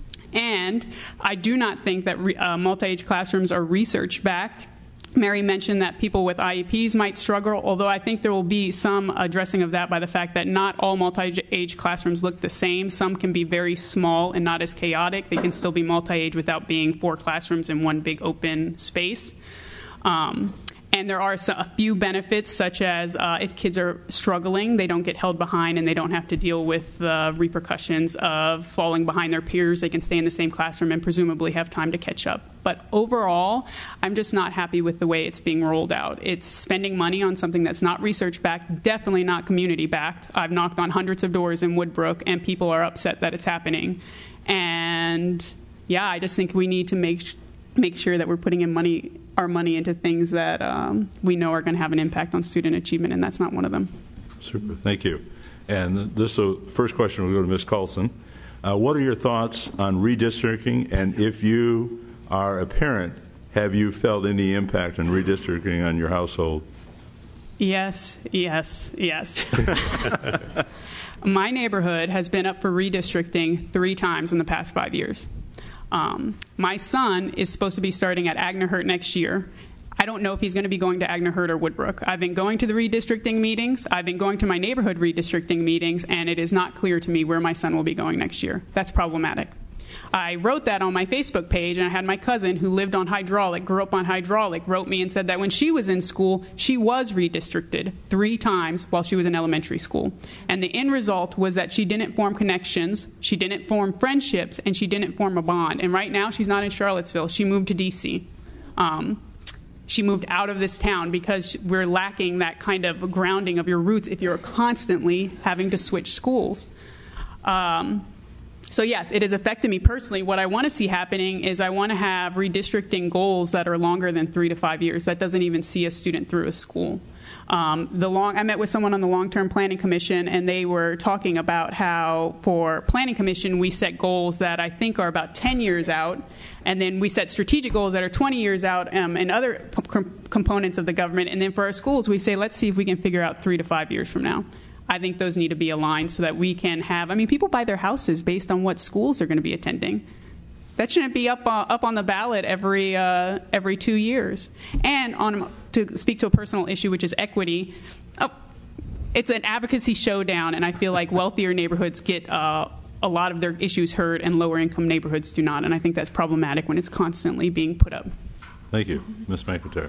[SPEAKER 5] And I do not think that re- uh, multi-age classrooms are research-backed. Mary mentioned that people with I E Ps might struggle, although I think there will be some addressing of that by the fact that not all multi-age classrooms look the same. Some can be very small and not as chaotic. They can still be multi-age without being four classrooms in one big open space. Um, And there are a few benefits, such as uh, if kids are struggling, they don't get held behind and they don't have to deal with the repercussions of falling behind their peers. They can stay in the same classroom and presumably have time to catch up. But overall, I'm just not happy with the way it's being rolled out. It's spending money on something that's not research-backed, definitely not community-backed. I've knocked on hundreds of doors in Woodbrook, and people are upset that it's happening. And, yeah, I just think we need to make make sure that we're putting in money our money into things that um, we know are going to have an impact on student achievement, and that's not one of them.
[SPEAKER 4] Super. Thank you. And this so first question will go to Miz Carlson. Uh, what are your thoughts on redistricting, and if you are a parent, have you felt any impact on redistricting on your household?
[SPEAKER 5] Yes, yes, yes. My neighborhood has been up for redistricting three times in the past five years. Um, my son is supposed to be starting at Agner-Hurt next year. I don't know if he's going to be going to Agner-Hurt or Woodbrook. I've been going to the redistricting meetings. I've been going to my neighborhood redistricting meetings, and it is not clear to me where my son will be going next year. That's problematic. I wrote that on my Facebook page, and I had my cousin who lived on Hydraulic, grew up on Hydraulic, wrote me and said that when she was in school, she was redistricted three times while she was in elementary school. And the end result was that she didn't form connections, she didn't form friendships, and she didn't form a bond. And right now, she's not in Charlottesville. She moved to D C Um, she moved out of this town because we're lacking that kind of grounding of your roots if you're constantly having to switch schools. Um, so yes, it has affected me personally. What I want to see happening is I want to have redistricting goals that are longer than three to five years. That doesn't even see a student through a school. Um, the long, I met with someone on the Long-Term Planning Commission, and they were talking about how for Planning Commission we set goals that I think are about ten years out, and then we set strategic goals that are twenty years out um, in other p- components of the government, and then for our schools we say, let's see if we can figure out three to five years from now. I think those need to be aligned so that we can have, I mean, people buy their houses based on what schools they're going to be attending. That shouldn't be up uh, up on the ballot every uh, every two years. And on to speak to a personal issue, which is equity, oh, it's an advocacy showdown, and I feel like wealthier neighborhoods get uh, a lot of their issues heard, and lower income neighborhoods do not. And I think that's problematic when it's constantly being put up.
[SPEAKER 4] Thank you, Miz McIntyre.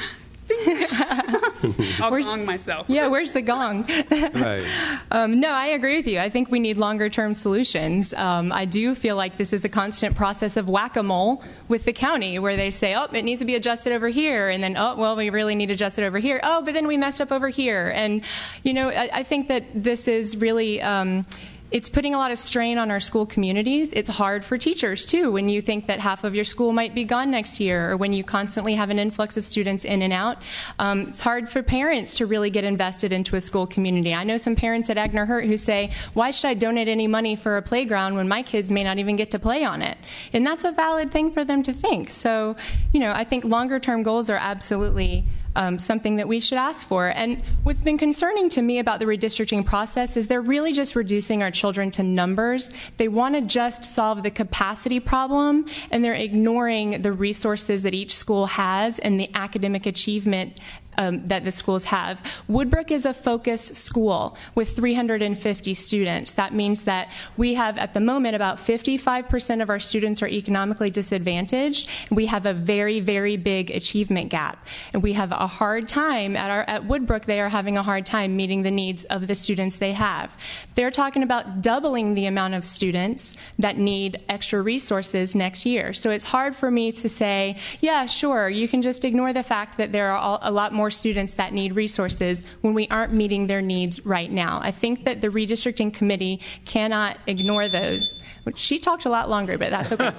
[SPEAKER 5] I'll
[SPEAKER 6] where's,
[SPEAKER 5] gong myself.
[SPEAKER 6] Yeah, where's the gong?
[SPEAKER 7] Right.
[SPEAKER 6] Um, no, I agree with you. I think we need longer-term solutions. Um, I do feel like this is a constant process of whack-a-mole with the county, where they say, oh, it needs to be adjusted over here, and then, oh, well, we really need to adjust it over here. Oh, but then we messed up over here. And, you know, I, I think that this is really... Um, It's putting a lot of strain on our school communities. It's hard for teachers, too, when you think that half of your school might be gone next year, or when you constantly have an influx of students in and out. Um, it's hard for parents to really get invested into a school community. I know some parents at Agner Hurt who say, why should I donate any money for a playground when my kids may not even get to play on it? And that's a valid thing for them to think. So, you know, I think longer-term goals are absolutely Um, something that we should ask for. And what's been concerning to me about the redistricting process is they're really just reducing our children to numbers. They want to just solve the capacity problem, and they're ignoring the resources that each school has and the academic achievement Um, that the schools have. Woodbrook is a focus school with three hundred fifty students. That means that we have, at the moment, about fifty-five percent of our students are economically disadvantaged. And we have a very, very big achievement gap. And we have a hard time, at, our, at Woodbrook, they are having a hard time meeting the needs of the students they have. They're talking about doubling the amount of students that need extra resources next year. So it's hard for me to say, yeah, sure, you can just ignore the fact that there are all, a lot more students that need resources when we aren't meeting their needs right now. I think that the redistricting committee cannot ignore those. She talked a lot longer, but that's okay.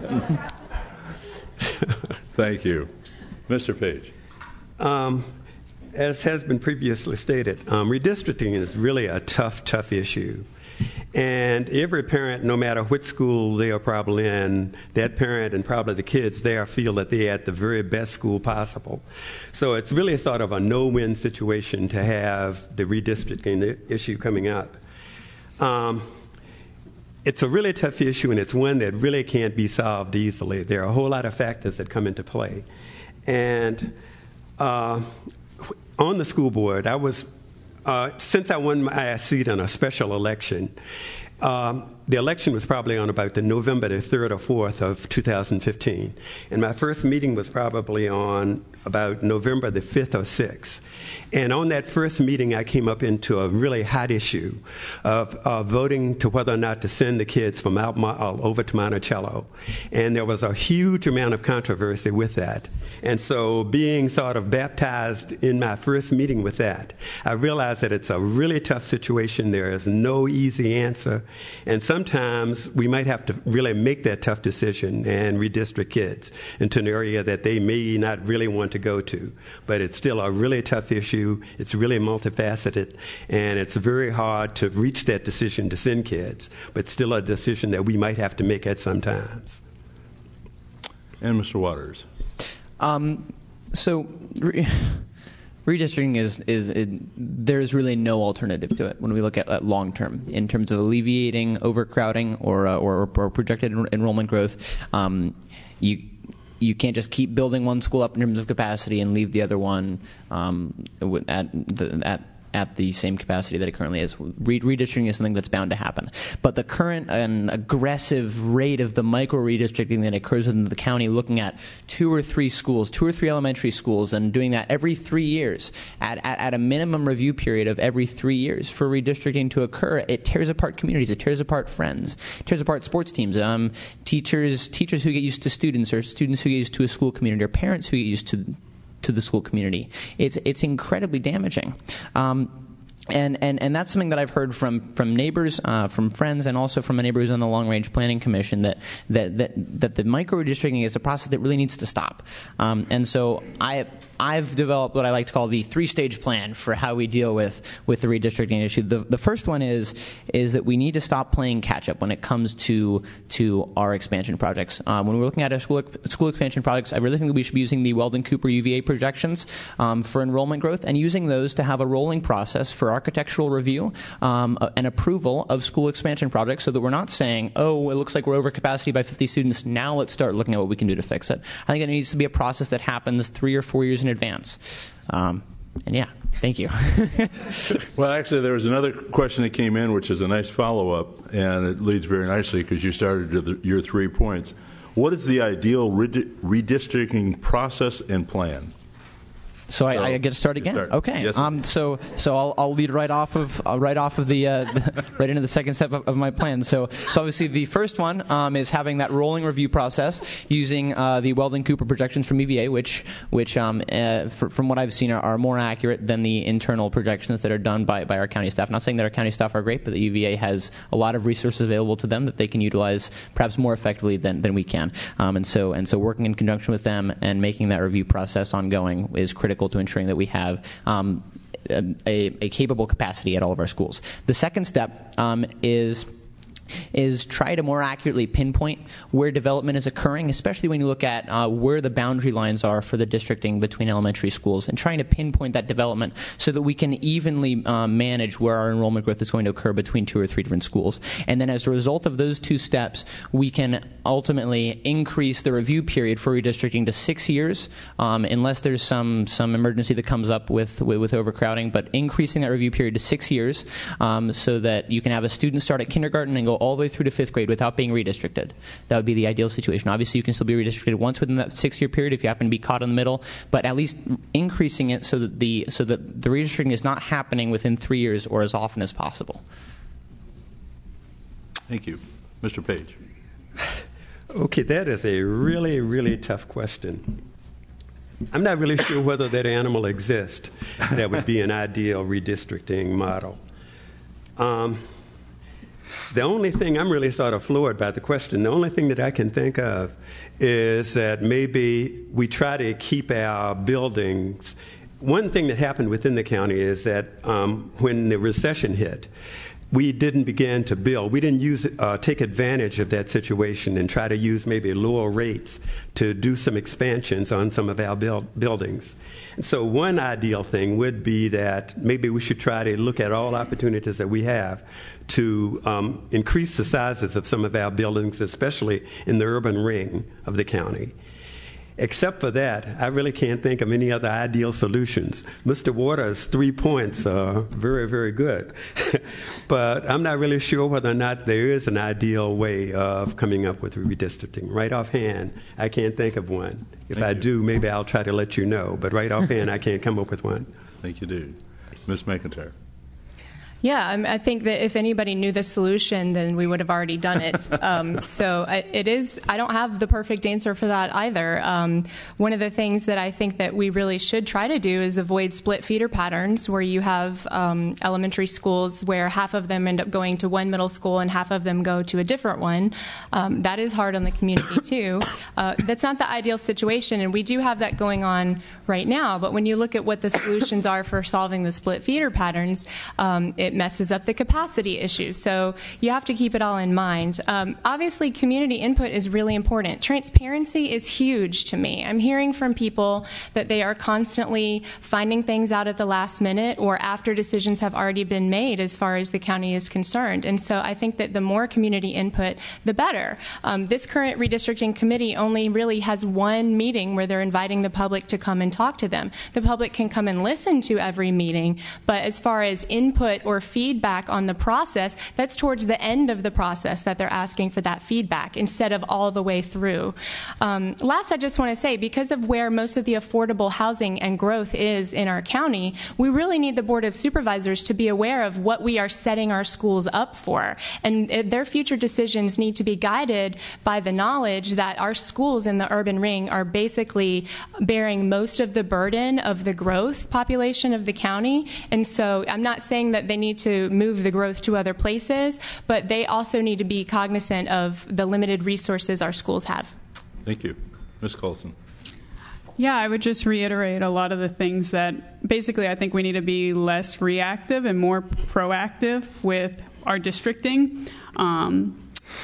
[SPEAKER 4] Thank you. Mister Page.
[SPEAKER 7] Um, as has been previously stated, um, redistricting is really a tough, tough issue. And every parent, no matter which school they are probably in, that parent and probably the kids there feel that they're at the very best school possible. So it's really sort of a no-win situation to have the redistricting issue coming up. Um, it's a really tough issue, and it's one that really can't be solved easily. There are a whole lot of factors that come into play. And uh, on the school board, I was Uh, since I won my seat in a special election, um, the election was probably on about the November the third or fourth of two thousand fifteen. And my first meeting was probably on about November the fifth or sixth. And on that first meeting, I came up into a really hot issue of uh, voting to whether or not to send the kids from Albemarle over to Monticello. And there was a huge amount of controversy with that. And so being sort of baptized in my first meeting with that, I realized that it's a really tough situation. There is no easy answer. And sometimes we might have to really make that tough decision and redistrict kids into an area that they may not really want to go to. But it's still a really tough issue. It's really multifaceted. And it's very hard to reach that decision to send kids, but still a decision that we might have to make at some times.
[SPEAKER 4] And Mister Waters.
[SPEAKER 8] Um, so re- redistricting is, is it, there's really no alternative to it when we look at, at long term in terms of alleviating overcrowding or, uh, or, or projected en- enrollment growth. Um, you You can't just keep building one school up in terms of capacity and leave the other one um, at the, at at the same capacity that it currently is. Re- redistricting is something that's bound to happen. But the current and aggressive rate of the micro-redistricting that occurs within the county, looking at two or three schools, two or three elementary schools, and doing that every three years, at, at, at a minimum review period of every three years for redistricting to occur, it tears apart communities, it tears apart friends, it tears apart sports teams, um, teachers, teachers who get used to students, or students who get used to a school community, or parents who get used to to the school community. It's it's incredibly damaging. Um, And, and and that's something that I've heard from from neighbors, uh, from friends, and also from a neighbor who's on the Long Range Planning Commission, that that that, that the micro-redistricting is a process that really needs to stop. Um, and so I I've developed what I like to call the three-stage plan for how we deal with, with the redistricting issue. The the first one is is that we need to stop playing catch-up when it comes to to our expansion projects. Um, when we're looking at our school school expansion projects, I really think that we should be using the Weldon Cooper U V A projections um, for enrollment growth, and using those to have a rolling process for architectural review um, and approval of school expansion projects, so that we're not saying, oh, it looks like we're over capacity by fifty students, now let's start looking at what we can do to fix it. I think it needs to be a process that happens three or four years in advance. Um, and yeah, thank you.
[SPEAKER 4] Well, actually, there was another question that came in, which is a nice follow-up, and it leads very nicely because you started to the, your three points. What is the ideal redi- redistricting process and plan?
[SPEAKER 8] So I, I get to start again.
[SPEAKER 4] Start.
[SPEAKER 8] Okay.
[SPEAKER 4] Yes,
[SPEAKER 8] um, so so I'll, I'll lead right off of uh, right off of the, uh, the right into the second step of, of my plan. So so obviously the first one um, is having that rolling review process using uh, the Weldon Cooper projections from E V A, which which um, uh, for, from what I've seen are, are more accurate than the internal projections that are done by, by our county staff. Not saying that our county staff are great, but the E V A has a lot of resources available to them that they can utilize perhaps more effectively than, than we can. Um, and so and so working in conjunction with them and making that review process ongoing is critical to ensuring that we have um, a, a capable capacity at all of our schools. The second step um, is is try to more accurately pinpoint where development is occurring, especially when you look at uh, where the boundary lines are for the districting between elementary schools, and trying to pinpoint that development so that we can evenly uh, manage where our enrollment growth is going to occur between two or three different schools. And then as a result of those two steps, we can ultimately increase the review period for redistricting to six years, um, unless there's some some emergency that comes up with, with, with overcrowding, but increasing that review period to six years um, so that you can have a student start at kindergarten and go all the way through to fifth grade without being redistricted. That would be the ideal situation. Obviously, you can still be redistricted once within that six-year period if you happen to be caught in the middle, but at least increasing it so that the so that the redistricting is not happening within three years or as often as possible.
[SPEAKER 4] Thank you. Mister Page.
[SPEAKER 7] Okay, that is a really, really tough question. I'm not really sure whether that animal exists that would be an ideal redistricting model. Um, The only thing I'm really sort of floored by the question, the only thing that I can think of is that maybe we try to keep our buildings. One thing that happened within the county is that um, when the recession hit, we didn't begin to build. We didn't use uh, take advantage of that situation and try to use maybe lower rates to do some expansions on some of our build, buildings. And so one ideal thing would be that maybe we should try to look at all opportunities that we have to um, increase the sizes of some of our buildings, especially in the urban ring of the county. Except for that, I really can't think of any other ideal solutions. Mister Waters' three points are very, very good. But I'm not really sure whether or not there is an ideal way of coming up with redistricting. Right offhand, I can't think of one. If
[SPEAKER 4] Thank
[SPEAKER 7] I
[SPEAKER 4] you.
[SPEAKER 7] do, maybe I'll try to let you know. But right offhand, I can't come up with one.
[SPEAKER 4] Thank you, dude. Miz McIntyre.
[SPEAKER 6] Yeah, um, I think that if anybody knew the solution, then we would have already done it. Um, so I, it is. I don't have the perfect answer for that either. Um, one of the things that I think that we really should try to do is avoid split feeder patterns, where you have um, elementary schools where half of them end up going to one middle school and half of them go to a different one. Um, that is hard on the community too. Uh, that's not the ideal situation, and we do have that going on right now. But when you look at what the solutions are for solving the split feeder patterns, um, it it messes up the capacity issue. So you have to keep it all in mind. Um, obviously, community input is really important. Transparency is huge to me. I'm hearing from people that they are constantly finding things out at the last minute or after decisions have already been made as far as the county is concerned. And so I think that the more community input, the better. Um, this current redistricting committee only really has one meeting where they're inviting the public to come and talk to them. The public can come and listen to every meeting, but as far as input or feedback on the process, that's towards the end of the process that they're asking for that feedback instead of all the way through. Um, last, I just want to say, because of where most of the affordable housing and growth is in our county, we really need the Board of Supervisors to be aware of what we are setting our schools up for. And their future decisions need to be guided by the knowledge that our schools in the urban ring are basically bearing most of the burden of the growth population of the county. And so I'm not saying that they need to move the growth to other places, but they also need to be cognizant of the limited resources our schools have.
[SPEAKER 4] Thank you. Miz Coulson.
[SPEAKER 5] Yeah, I would just reiterate a lot of the things that basically I think we need to be less reactive and more proactive with our districting. Um,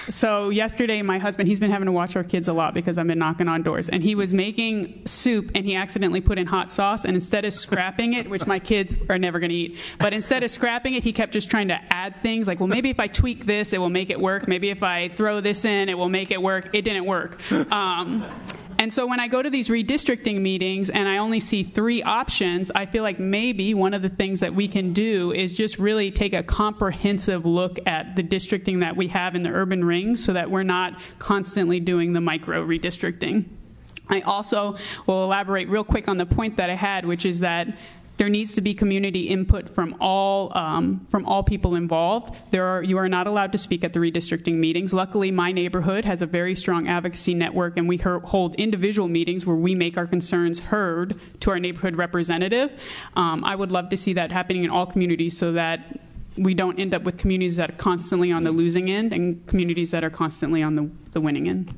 [SPEAKER 5] So yesterday, my husband, he's been having to watch our kids a lot because I've been knocking on doors. And he was making soup, and he accidentally put in hot sauce. And instead of scrapping it, which my kids are never going to eat, but instead of scrapping it, he kept just trying to add things. Like, well, maybe if I tweak this, it will make it work. Maybe if I throw this in, it will make it work. It didn't work. Um, And so when I go to these redistricting meetings and I only see three options, I feel like maybe one of the things that we can do is just really take a comprehensive look at the districting that we have in the urban rings so that we're not constantly doing the micro redistricting. I also will elaborate real quick on the point that I had, which is that there needs to be community input from all um, from all people involved. There are, you are not allowed to speak at the redistricting meetings. Luckily, my neighborhood has a very strong advocacy network, and we her- hold individual meetings where we make our concerns heard to our neighborhood representative. Um, I would love to see that happening in all communities so that we don't end up with communities that are constantly on the losing end and communities that are constantly on the, the winning end.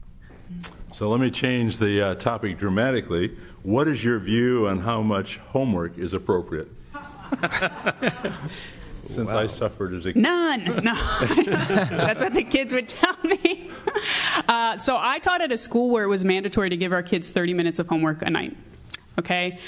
[SPEAKER 4] So let me change the uh, topic dramatically. What is your view on how much homework is appropriate? Since wow. I suffered as a kid.
[SPEAKER 5] None. No. That's what the kids would tell me. Uh, so I taught at a school where it was mandatory to give our kids thirty minutes of homework a night. Okay?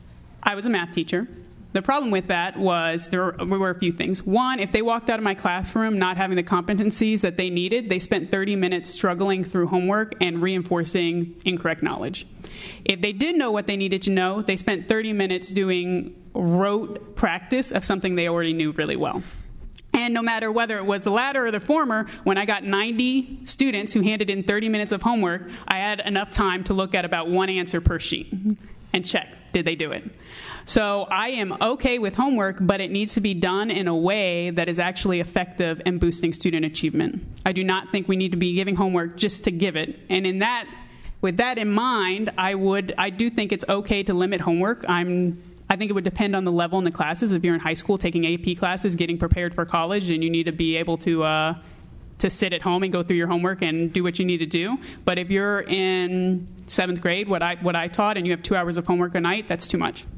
[SPEAKER 5] I was a math teacher. The problem with that was there were a few things. One, if they walked out of my classroom not having the competencies that they needed, they spent thirty minutes struggling through homework and reinforcing incorrect knowledge. If they did know what they needed to know, they spent thirty minutes doing rote practice of something they already knew really well. And no matter whether it was the latter or the former, when I got ninety students who handed in thirty minutes of homework, I had enough time to look at about one answer per sheet and check, did they do it? So I am okay with homework, but it needs to be done in a way that is actually effective and boosting student achievement. I do not think we need to be giving homework just to give it. And in that, with that in mind, I would, I do think it's okay to limit homework. I'm, I think it would depend on the level in the classes. If you're in high school taking A P classes, getting prepared for college, and you need to be able to uh, to sit at home and go through your homework and do what you need to do. But if you're in seventh grade, what I what I taught, and you have two hours of homework a night, that's too much.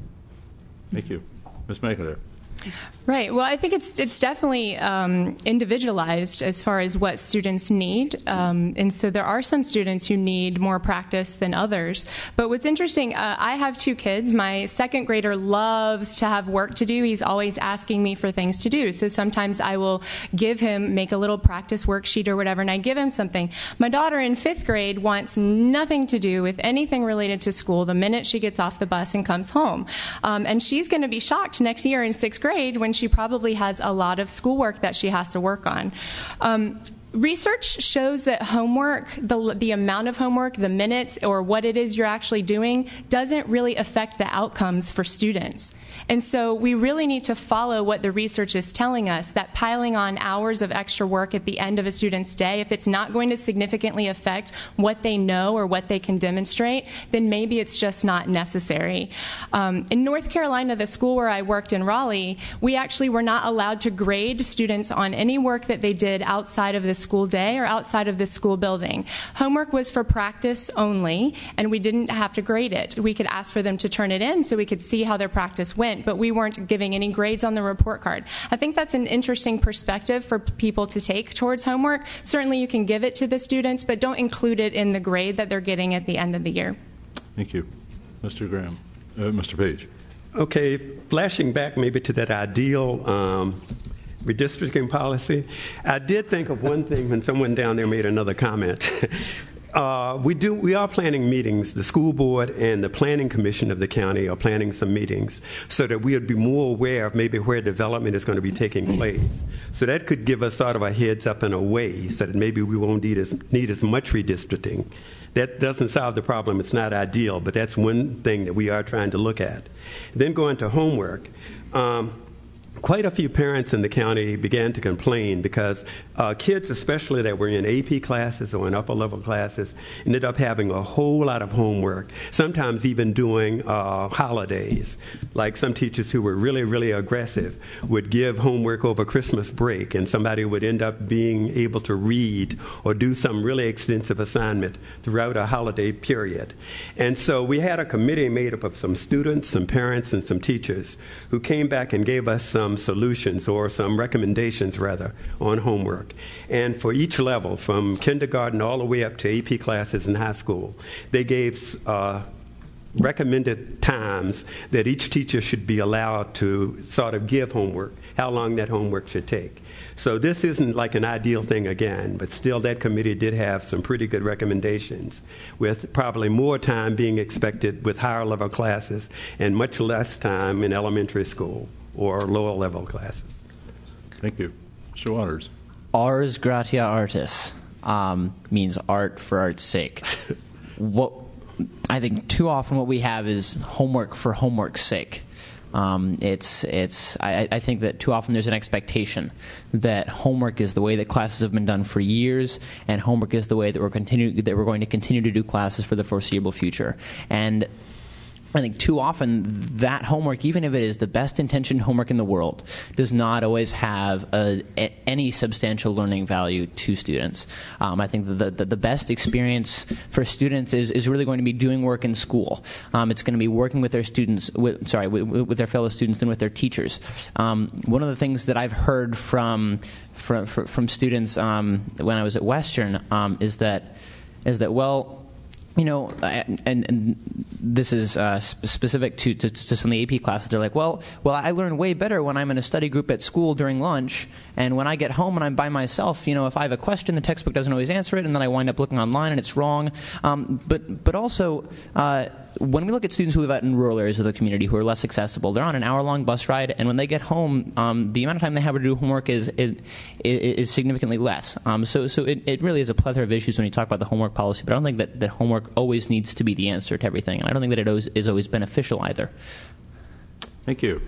[SPEAKER 4] Thank you. Miz McAdoo.
[SPEAKER 6] Right. Well, I think it's it's definitely um, individualized as far as what students need. Um, and so there are some students who need more practice than others. But what's interesting, uh, I have two kids. My second grader loves to have work to do. He's always asking me for things to do. So sometimes I will give him, make a little practice worksheet or whatever, and I give him something. My daughter in fifth grade wants nothing to do with anything related to school the minute she gets off the bus and comes home. Um, and she's going to be shocked next year in sixth grade when she probably has a lot of schoolwork that she has to work on. Um, Research shows that homework, the, the amount of homework, the minutes, or what it is you're actually doing, doesn't really affect the outcomes for students. And so we really need to follow what the research is telling us, that piling on hours of extra work at the end of a student's day, if it's not going to significantly affect what they know or what they can demonstrate, then maybe it's just not necessary. Um, in North Carolina, the school where I worked in Raleigh, we actually were not allowed to grade students on any work that they did outside of the school day or outside of the school building. Homework was for practice only, and we didn't have to grade it. We could ask for them to turn it in so we could see how their practice went, but we weren't giving any grades on the report card. I think that's an interesting perspective for people to take towards homework. Certainly you can give it to the students, but don't include it in the grade that they're getting at the end of the year.
[SPEAKER 4] Thank you. Mister Graham. Uh, Mister Page.
[SPEAKER 7] Okay, flashing back maybe to that ideal um, redistricting policy, I did think of one thing when someone down there made another comment. uh, we do. We are planning meetings. The school board and the planning commission of the county are planning some meetings so that we would be more aware of maybe where development is going to be taking place. So that could give us sort of a heads up in a way so that maybe we won't need as, need as much redistricting. That doesn't solve the problem. It's not ideal, but that's one thing that we are trying to look at. Then going to homework. Um, Quite a few parents in the county began to complain because uh, kids, especially that were in A P classes or in upper-level classes, ended up having a whole lot of homework, sometimes even doing uh, holidays. Like some teachers who were really, really aggressive would give homework over Christmas break, and somebody would end up being able to read or do some really extensive assignment throughout a holiday period. And so we had a committee made up of some students, some parents, and some teachers who came back and gave us some solutions or some recommendations, rather, on homework. And for each level, from kindergarten all the way up to A P classes in high school, they gave uh, recommended times that each teacher should be allowed to sort of give homework, how long that homework should take. So this isn't like an ideal thing again, but still that committee did have some pretty good recommendations, with probably more time being expected with higher level classes and much less time in elementary school or lower level classes.
[SPEAKER 4] Thank you. Mister Waters.
[SPEAKER 8] Ars gratia artis um, means art for art's sake. What I think too often what we have is homework for homework's sake. Um, it's it's. I, I think that too often there's an expectation that homework is the way that classes have been done for years, and homework is the way that we're continue that we're going to continue to do classes for the foreseeable future. And I think too often that homework, even if it is the best intentioned homework in the world, does not always have a, a, any substantial learning value to students. Um, I think the, the, the best experience for students is, is really going to be doing work in school. Um, it's going to be working with their students, with, sorry, with, with their fellow students and with their teachers. Um, one of the things that I've heard from from, from students um, when I was at Western um, is that is that well. You know, and, and this is uh, specific to, to, to some of the A P classes. They're like, well, well, I learn way better when I'm in a study group at school during lunch, and when I get home and I'm by myself, you know, if I have a question, the textbook doesn't always answer it, and then I wind up looking online and it's wrong. Um, but but also, uh, when we look at students who live out in rural areas of the community who are less accessible, they're on an hour-long bus ride, and when they get home, um, the amount of time they have to do homework is is, is significantly less. Um, so so it, it really is a plethora of issues when you talk about the homework policy, but I don't think that, that homework always needs to be the answer to everything, and I don't think that it always, is always beneficial either.
[SPEAKER 4] Thank you.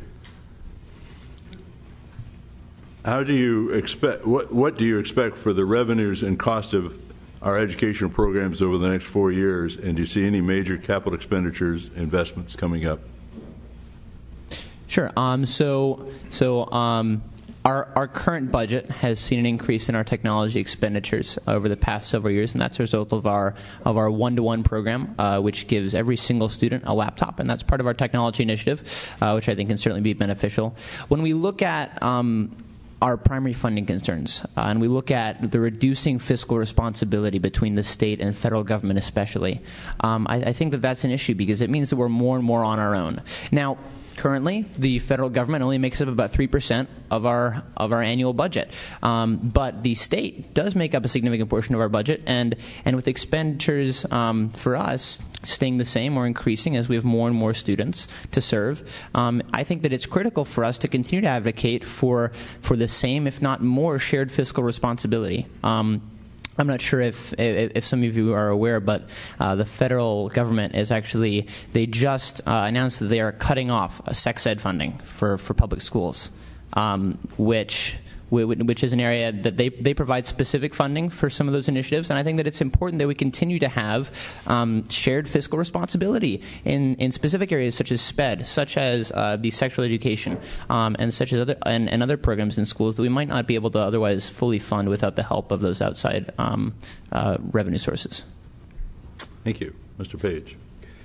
[SPEAKER 4] How do you expect, what, what do you expect for the revenues and cost of our educational programs over the next four years, and do you see any major capital expenditures investments coming up?
[SPEAKER 8] Sure. Um, so, so um, our our current budget has seen an increase in our technology expenditures over the past several years, and that's a result of our of our one-to-one program, uh, which gives every single student a laptop, and that's part of our technology initiative, uh, which I think can certainly be beneficial. When we look at um, our primary funding concerns, uh, and we look at the reducing fiscal responsibility between the state and federal government especially, um, I, I think that that's an issue because it means that we're more and more on our own. Now, currently, the federal government only makes up about three percent of our of our annual budget, um, but the state does make up a significant portion of our budget, and and with expenditures um, for us staying the same or increasing as we have more and more students to serve, um, I think that it's critical for us to continue to advocate for for the same, if not more, shared fiscal responsibility. Um, I'm not sure if, if if some of you are aware, but uh, the federal government is actually, they just uh, announced that they are cutting off uh, sex ed funding for, for public schools, um, which which is an area that they, they provide specific funding for some of those initiatives. And I think that it's important that we continue to have um, shared fiscal responsibility in, in specific areas such as SPED, such as uh, the sexual education, um, and such as other and, and other programs in schools that we might not be able to otherwise fully fund without the help of those outside um, uh, revenue sources.
[SPEAKER 4] Thank you. Mister Page.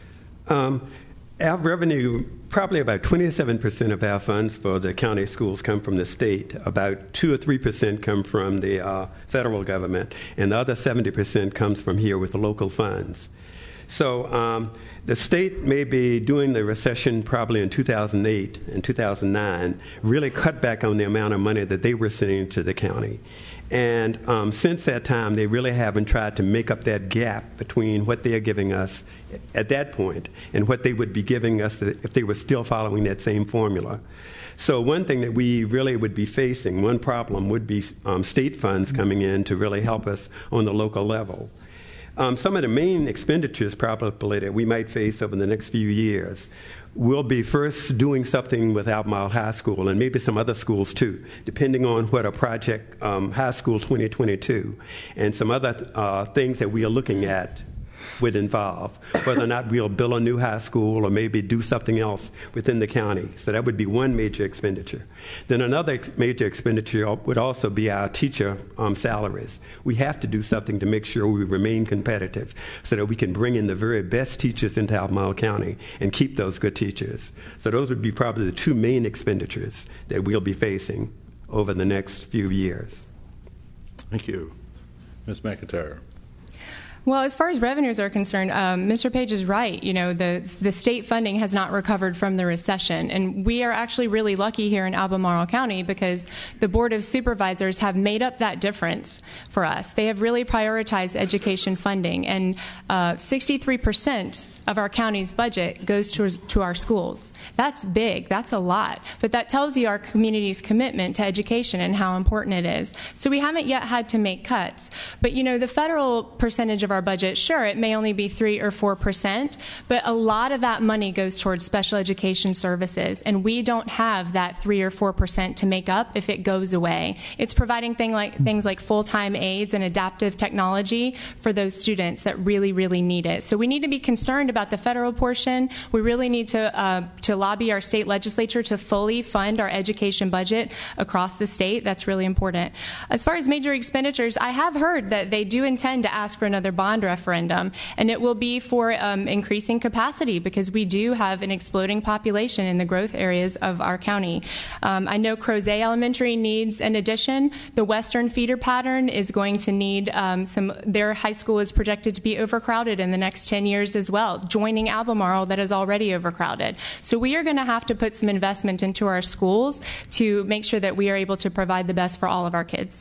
[SPEAKER 7] Um, our revenue, probably about twenty-seven percent of our funds for the county schools come from the state. About two or three percent come from the uh, federal government, and the other seventy percent comes from here with the local funds. So um, the state may be doing the recession probably in two thousand eight and two thousand nine, really cut back on the amount of money that they were sending to the county. And um, since that time, they really haven't tried to make up that gap between what they are giving us at that point and what they would be giving us if they were still following that same formula. So one thing that we really would be facing, one problem, would be um, state funds coming in to really help us on the local level. Um, some of the main expenditures probably that we might face over the next few years will be first doing something with Albemarle High School and maybe some other schools too, depending on what a project, um, High School twenty twenty-two, and some other uh, things that we are looking at would involve, whether or not we'll build a new high school or maybe do something else within the county. So that would be one major expenditure. Then another ex- major expenditure would also be our teacher um, salaries. We have to do something to make sure we remain competitive so that we can bring in the very best teachers into Albemarle County and keep those good teachers. So those would be probably the two main expenditures that we'll be facing over the next few years.
[SPEAKER 4] Thank you. Miz McIntyre.
[SPEAKER 6] Well, as far as revenues are concerned, um, Mister Page is right. You know, the the state funding has not recovered from the recession, and we are actually really lucky here in Albemarle County because the Board of Supervisors have made up that difference for us. They have really prioritized education funding, and uh, sixty-three percent of our county's budget goes to to our schools. That's big. That's a lot. But that tells you our community's commitment to education and how important it is. So we haven't yet had to make cuts. But, you know, the federal percentage of our budget, sure, it may only be three or four percent, but a lot of that money goes towards special education services, and we don't have that three or four percent to make up if it goes away. It's providing thing like, things like full-time aids and adaptive technology for those students that really, really need it. So we need to be concerned about the federal portion. We really need to uh, to lobby our state legislature to fully fund our education budget across the state. That's really important. As far as major expenditures, I have heard that they do intend to ask for another bond referendum, and it will be for um, increasing capacity because we do have an exploding population in the growth areas of our county. Um, I know Crozet Elementary needs an addition. The Western feeder pattern is going to need um, some, their high school is projected to be overcrowded in the next ten years as well, joining Albemarle that is already overcrowded. So we are going to have to put some investment into our schools to make sure that we are able to provide the best for all of our kids.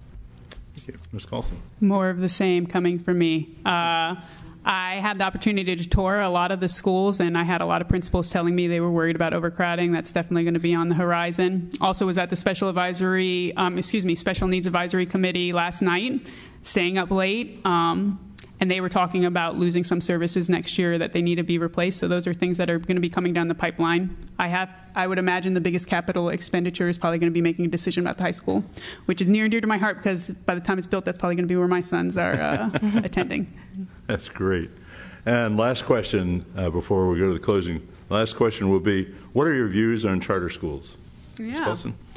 [SPEAKER 4] Thank you. Miz Carlson.
[SPEAKER 5] More of the same coming from me. Uh, I had the opportunity to tour a lot of the schools, and I had a lot of principals telling me they were worried about overcrowding. That's definitely going to be on the horizon. Also was at the Special Advisory, um, excuse me, Special Needs Advisory Committee last night, staying up late, um, and they were talking about losing some services next year that they need to be replaced. So those are things that are going to be coming down the pipeline. I have, I would imagine the biggest capital expenditure is probably going to be making a decision about the high school, which is near and dear to my heart because by the time it's built, that's probably going to be where my sons are uh, attending. That's
[SPEAKER 4] great. And last question uh, before we go to the closing. Last question will be, what are your views on charter schools?
[SPEAKER 5] Yeah.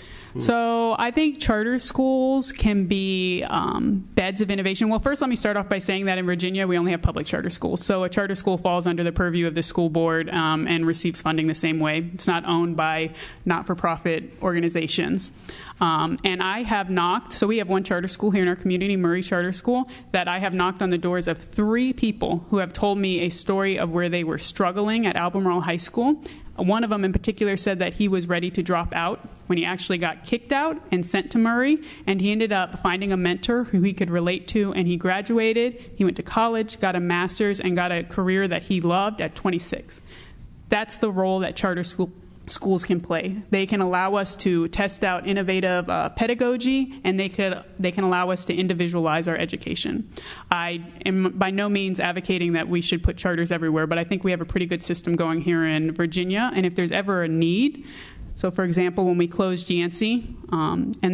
[SPEAKER 5] So I think charter schools can be um, beds of innovation. Well, first let me start off by saying that in Virginia we only have public charter schools. So a charter school falls under the purview of the school board um, and receives funding the same way. It's not owned by not-for-profit organizations. Um, and I have knocked, so we have one charter school here in our community, Murray Charter School, that I have knocked on the doors of three people who have told me a story of where they were struggling at Albemarle High School. One of them in particular said that he was ready to drop out when he actually got kicked out and sent to Murray, and he ended up finding a mentor who he could relate to, and he graduated. He went to college, got a master's, and got a career that he loved at twenty-six. That's the role that charter school schools can play. They can allow us to test out innovative uh, pedagogy, and they could they can allow us to individualize our education. I am by no means advocating that we should put charters everywhere, but I think we have a pretty good system going here in Virginia, and if there's ever a need, so for example, when we closed Yancey, um, and that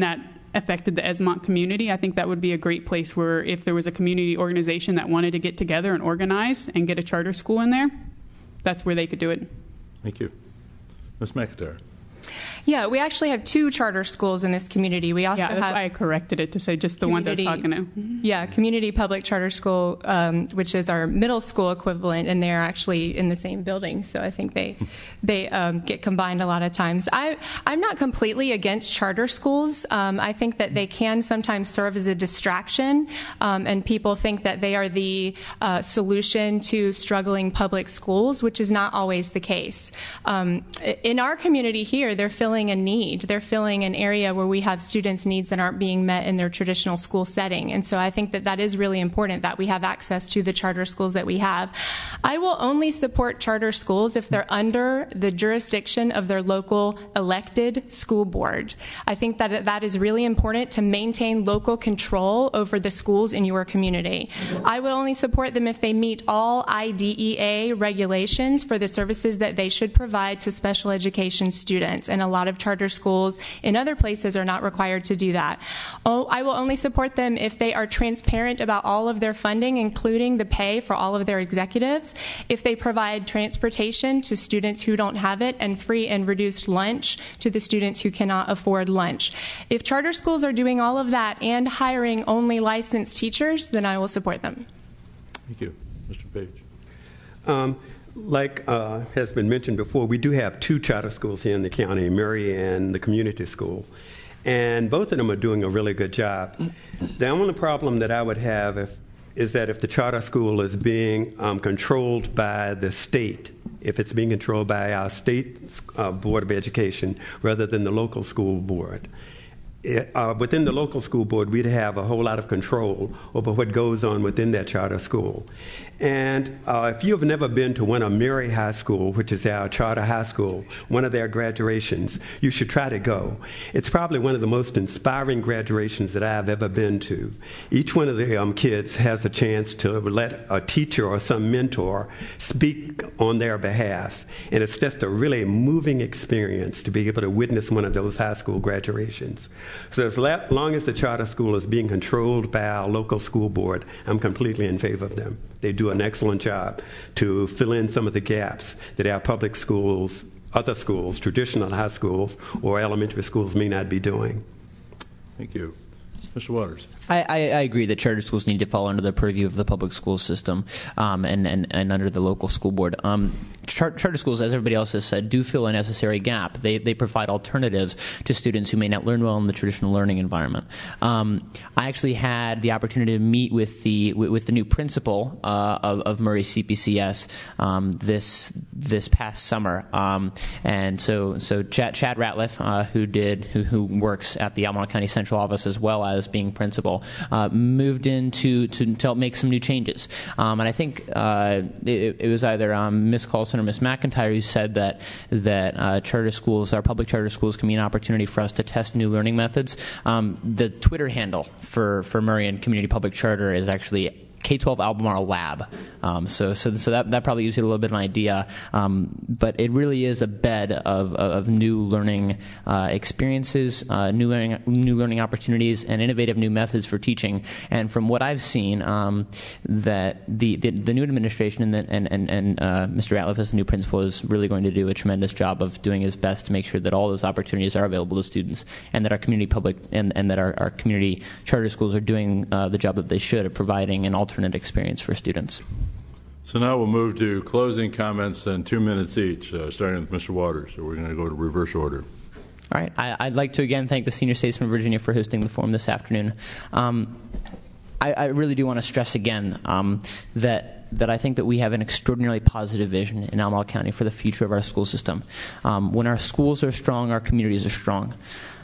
[SPEAKER 5] affected the Esmont community. I think that would be a great place where if there was a community organization that wanted to get together and organize and get a charter school in there, that's where they could do it.
[SPEAKER 4] Thank you. Miz McIntyre.
[SPEAKER 6] Yeah, we actually have two charter schools in this community. We also
[SPEAKER 5] Yeah, that's
[SPEAKER 6] have
[SPEAKER 5] why I corrected it to say just the ones I was talking to.
[SPEAKER 6] Yeah, Community Public Charter School, um, which is our middle school equivalent, and they're actually in the same building. So I think they they um, get combined a lot of times. I, I'm not completely against charter schools. Um, I think that they can sometimes serve as a distraction, um, and people think that they are the uh, solution to struggling public schools, which is not always the case. Um, in our community here, they're filling a need. They're filling an area where we have students' needs that aren't being met in their traditional school setting. And so I think that that is really important, that we have access to the charter schools that we have. I will only support charter schools if they're under the jurisdiction of their local elected school board. I think that that is really important to maintain local control over the schools in your community. I will only support them if they meet all I D E A regulations for the services that they should provide to special education students. And a lot of charter schools in other places are not required to do that. Oh, I will only support them if they are transparent about all of their funding, including the pay for all of their executives, if they provide transportation to students who don't have it, and free and reduced lunch to the students who cannot afford lunch. If charter schools are doing all of that and hiring only licensed teachers, then I will support them.
[SPEAKER 4] Thank you. Mister Page.
[SPEAKER 7] Um, Like uh, has been mentioned before, we do have two charter schools here in the county, Murray and the community school. And both of them are doing a really good job. The only problem that I would have if, is that if the charter school is being um, controlled by the state, if it's being controlled by our state uh, Board of Education rather than the local school board. It, uh, within the local school board, we'd have a whole lot of control over what goes on within that charter school. And uh, if you've never been to one of Murray High School, which is our charter high school, one of their graduations, you should try to go. It's probably one of the most inspiring graduations that I've ever been to. Each one of the um, kids has a chance to let a teacher or some mentor speak on their behalf. And it's just a really moving experience to be able to witness one of those high school graduations. So as long as the charter school is being controlled by our local school board, I'm completely in favor of them. They do an excellent job to fill in some of the gaps that our public schools, other schools, traditional high schools, or elementary schools may not be doing.
[SPEAKER 4] Thank you. Mister Waters.
[SPEAKER 8] I, I, I agree that charter schools need to fall under the purview of the public school system um, and, and, and under the local school board. Um, char- charter schools, as everybody else has said, do fill a necessary gap. They they provide alternatives to students who may not learn well in the traditional learning environment. Um, I actually had the opportunity to meet with the with, with the new principal uh, of, of Murray C P C S um, this this past summer, um, and so so Chad, Chad Ratliff, uh, who did who, who works at the Albemarle County Central Office as well as being principal, uh, moved in to, to, to help make some new changes. Um, and I think uh, it, it was either um, Miz Colson or Miz McIntyre who said that that uh, charter schools, our public charter schools, can be an opportunity for us to test new learning methods. Um, the Twitter handle for, for Murray and Community Public Charter is actually K twelve Albemarle Lab. Um, so so, so that, that probably gives you a little bit of an idea. Um, but it really is a bed of, of new learning uh, experiences, uh, new learning new learning opportunities, and innovative new methods for teaching. And from what I've seen, um, that the, the the new administration and the, and and, and uh, Mister Ratliff as the new principal is really going to do a tremendous job of doing his best to make sure that all those opportunities are available to students, and that our community public and, and that our, our community charter schools are doing uh, the job that they should at providing an alternate experience for students.
[SPEAKER 4] So now we'll move to closing comments and two minutes each, uh, starting with Mister Waters. So we're going to go to reverse order.
[SPEAKER 8] All right. I, I'd like to again thank the Senior Statesman of Virginia for hosting the forum this afternoon. Um, I, I really do want to stress again um, that that I think that we have an extraordinarily positive vision in Albemarle County for the future of our school system. Um, when our schools are strong, our communities are strong.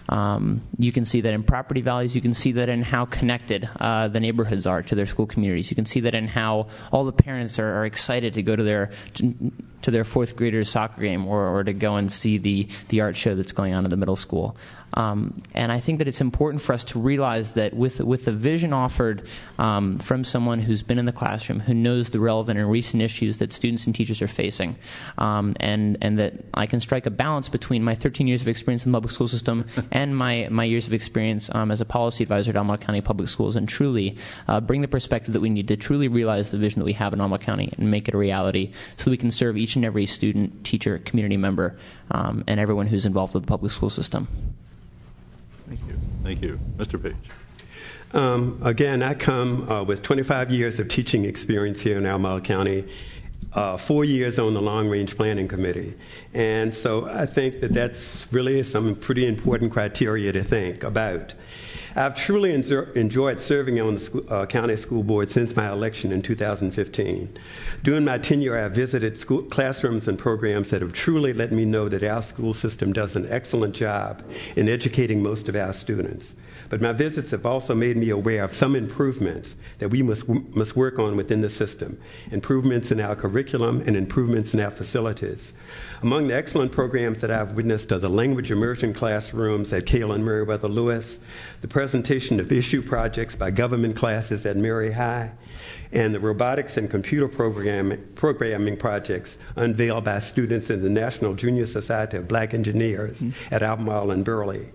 [SPEAKER 8] Um, you can see that in property values. You can see that in how connected uh, the neighborhoods are to their school communities. You can see that in how all the parents are, are excited to go to their to, to their fourth graders' soccer game or, or to go and see the, the art show that's going on in the middle school. Um, and I think that it's important for us to realize that with with the vision offered um, from someone who's been in the classroom, who knows the relevant and recent issues that students and teachers are facing, um, and and that I can strike a balance between my thirteen years of experience in the public school system and my, my years of experience um, as a policy advisor at Albemarle County Public Schools, and truly uh, bring the perspective that we need to truly realize the vision that we have in Albemarle County and make it a reality so that we can serve each and every student, teacher, community member, um, and everyone who's involved with the public school system.
[SPEAKER 4] Thank you. Thank you. Mister Page.
[SPEAKER 7] Um, again, I come uh, with twenty-five years of teaching experience here in Albemarle County, uh, four years on the Long Range Planning Committee. And so I think that that's really some pretty important criteria to think about. I've truly enzo- enjoyed serving on the school, uh, county school board since my election in two thousand fifteen. During my tenure, I visited school, classrooms and programs that have truly let me know that our school system does an excellent job in educating most of our students. But my visits have also made me aware of some improvements that we must, must work on within the system, improvements in our curriculum and improvements in our facilities. Among the excellent programs that I've witnessed are the language immersion classrooms at Cale and Meriwether Lewis, the presentation of issue projects by government classes at Mary High, and the robotics and computer program, programming projects unveiled by students in the National Junior Society of Black Engineers mm-hmm. at Albemarle and Burley.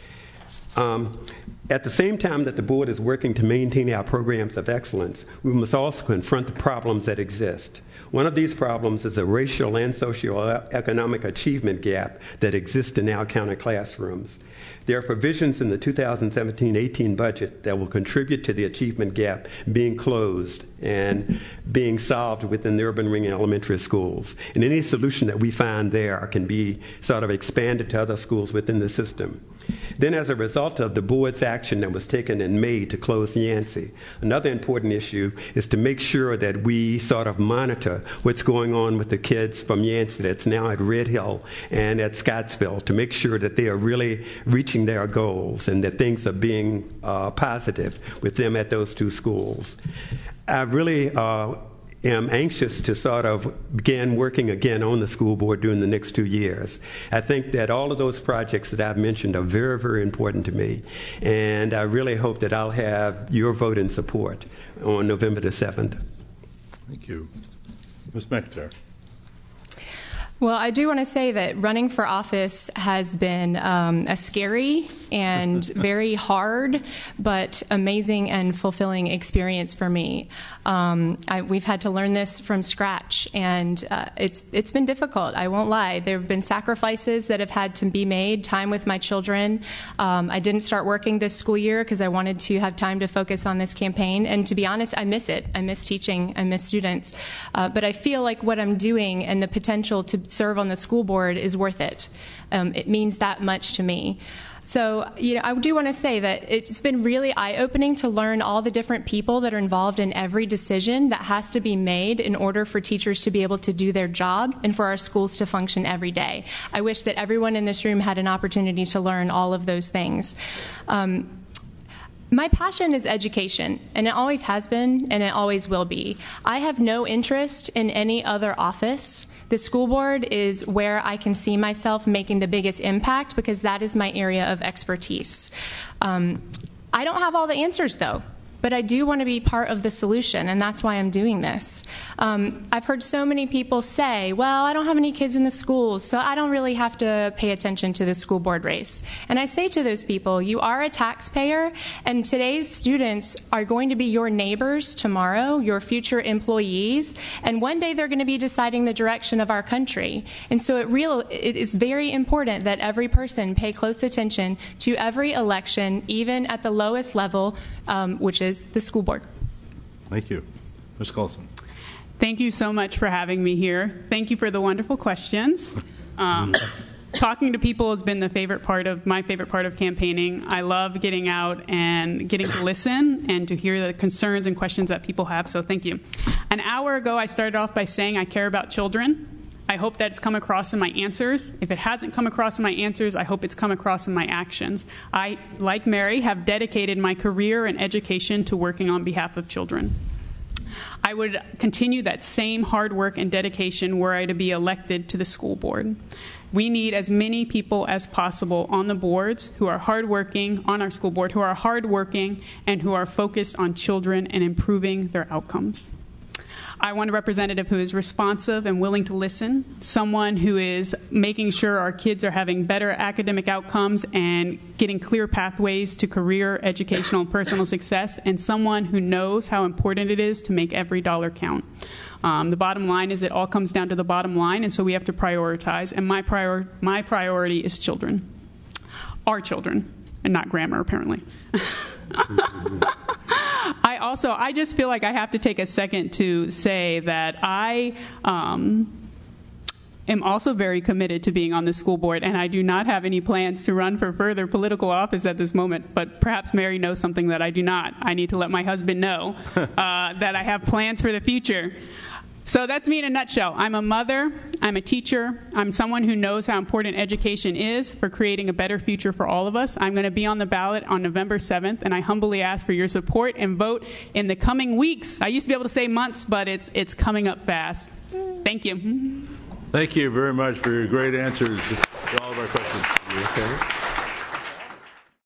[SPEAKER 7] Um, at the same time that the board is working to maintain our programs of excellence, we must also confront the problems that exist. One of these problems is a racial and socioeconomic achievement gap that exists in our county classrooms. There are provisions in the two thousand seventeen eighteen budget that will contribute to the achievement gap being closed and being solved within the urban ring elementary schools. And any solution that we find there can be sort of expanded to other schools within the system. Then, as a result of the board's action that was taken in May to close Yancey, another important issue is to make sure that we sort of monitor what's going on with the kids from Yancey that's now at Red Hill and at Scottsville, to make sure that they are really reaching their goals and that things are being uh, positive with them at those two schools. I really uh, am anxious to sort of begin working again on the school board during the next two years. I think that all of those projects that I've mentioned are very, very important to me, and I really hope that I'll have your vote in support on November the seventh.
[SPEAKER 4] Thank you. Miz McIntyre.
[SPEAKER 6] Well, I do want to say that running for office has been um, a scary and very hard, but amazing and fulfilling experience for me. Um, I, we've had to learn this from scratch, and uh, it's it's been difficult. I won't lie. There have been sacrifices that have had to be made. Time with my children. Um, I didn't start working this school year because I wanted to have time to focus on this campaign. And to be honest, I miss it. I miss teaching. I miss students. Uh, but I feel like what I'm doing and the potential to serve on the school board is worth it. Um, it means that much to me. So, you know, I do want to say that it's been really eye-opening to learn all the different people that are involved in every decision that has to be made in order for teachers to be able to do their job and for our schools to function every day. I wish that everyone in this room had an opportunity to learn all of those things. Um, My passion is education, and it always has been, and it always will be. I have no interest in any other office. The school board is where I can see myself making the biggest impact because that is my area of expertise. Um, I don't have all the answers, though. But I do want to be part of the solution, and that's why I'm doing this. Um, I've heard so many people say, well, I don't have any kids in the schools, so I don't really have to pay attention to the school board race. And I say to those people, you are a taxpayer, and today's students are going to be your neighbors tomorrow, your future employees, and one day they're going to be deciding the direction of our country. And so it, real, it is very important that every person pay close attention to every election, even at the lowest level, um, which is the school board.
[SPEAKER 4] Thank you. Miz Coulson.
[SPEAKER 5] Thank you so much for having me here. Thank you for the wonderful questions. Um, talking to people has been the favorite part of my favorite part of campaigning. I love getting out and getting to listen and to hear the concerns and questions that people have, so thank you. An hour ago, I started off by saying I care about children. I hope that's come across in my answers. If it hasn't come across in my answers, I hope it's come across in my actions. I, like Mary, have dedicated my career and education to working on behalf of children. I would continue that same hard work and dedication were I to be elected to the school board. We need as many people as possible on the boards who are hardworking, on our school board, who are hardworking and who are focused on children and improving their outcomes. I want a representative who is responsive and willing to listen, someone who is making sure our kids are having better academic outcomes and getting clear pathways to career, educational, and personal success, and someone who knows how important it is to make every dollar count. Um, the bottom line is it all comes down to the bottom line, and so we have to prioritize, and my, prior- my priority is children. Our children, and not grammar, apparently. I also, I just feel like I have to take a second to say that I um, am also very committed to being on the school board, and I do not have any plans to run for further political office at this moment, but perhaps Mary knows something that I do not. I need to let my husband know uh, that I have plans for the future. So that's me in a nutshell. I'm a mother, I'm a teacher, I'm someone who knows how important education is for creating a better future for all of us. I'm going to be on the ballot on November seventh, and I humbly ask for your support and vote in the coming weeks. I used to be able to say months, but it's it's coming up fast. Thank you.
[SPEAKER 4] Thank you very much for your great answers to all of our questions.
[SPEAKER 7] Okay.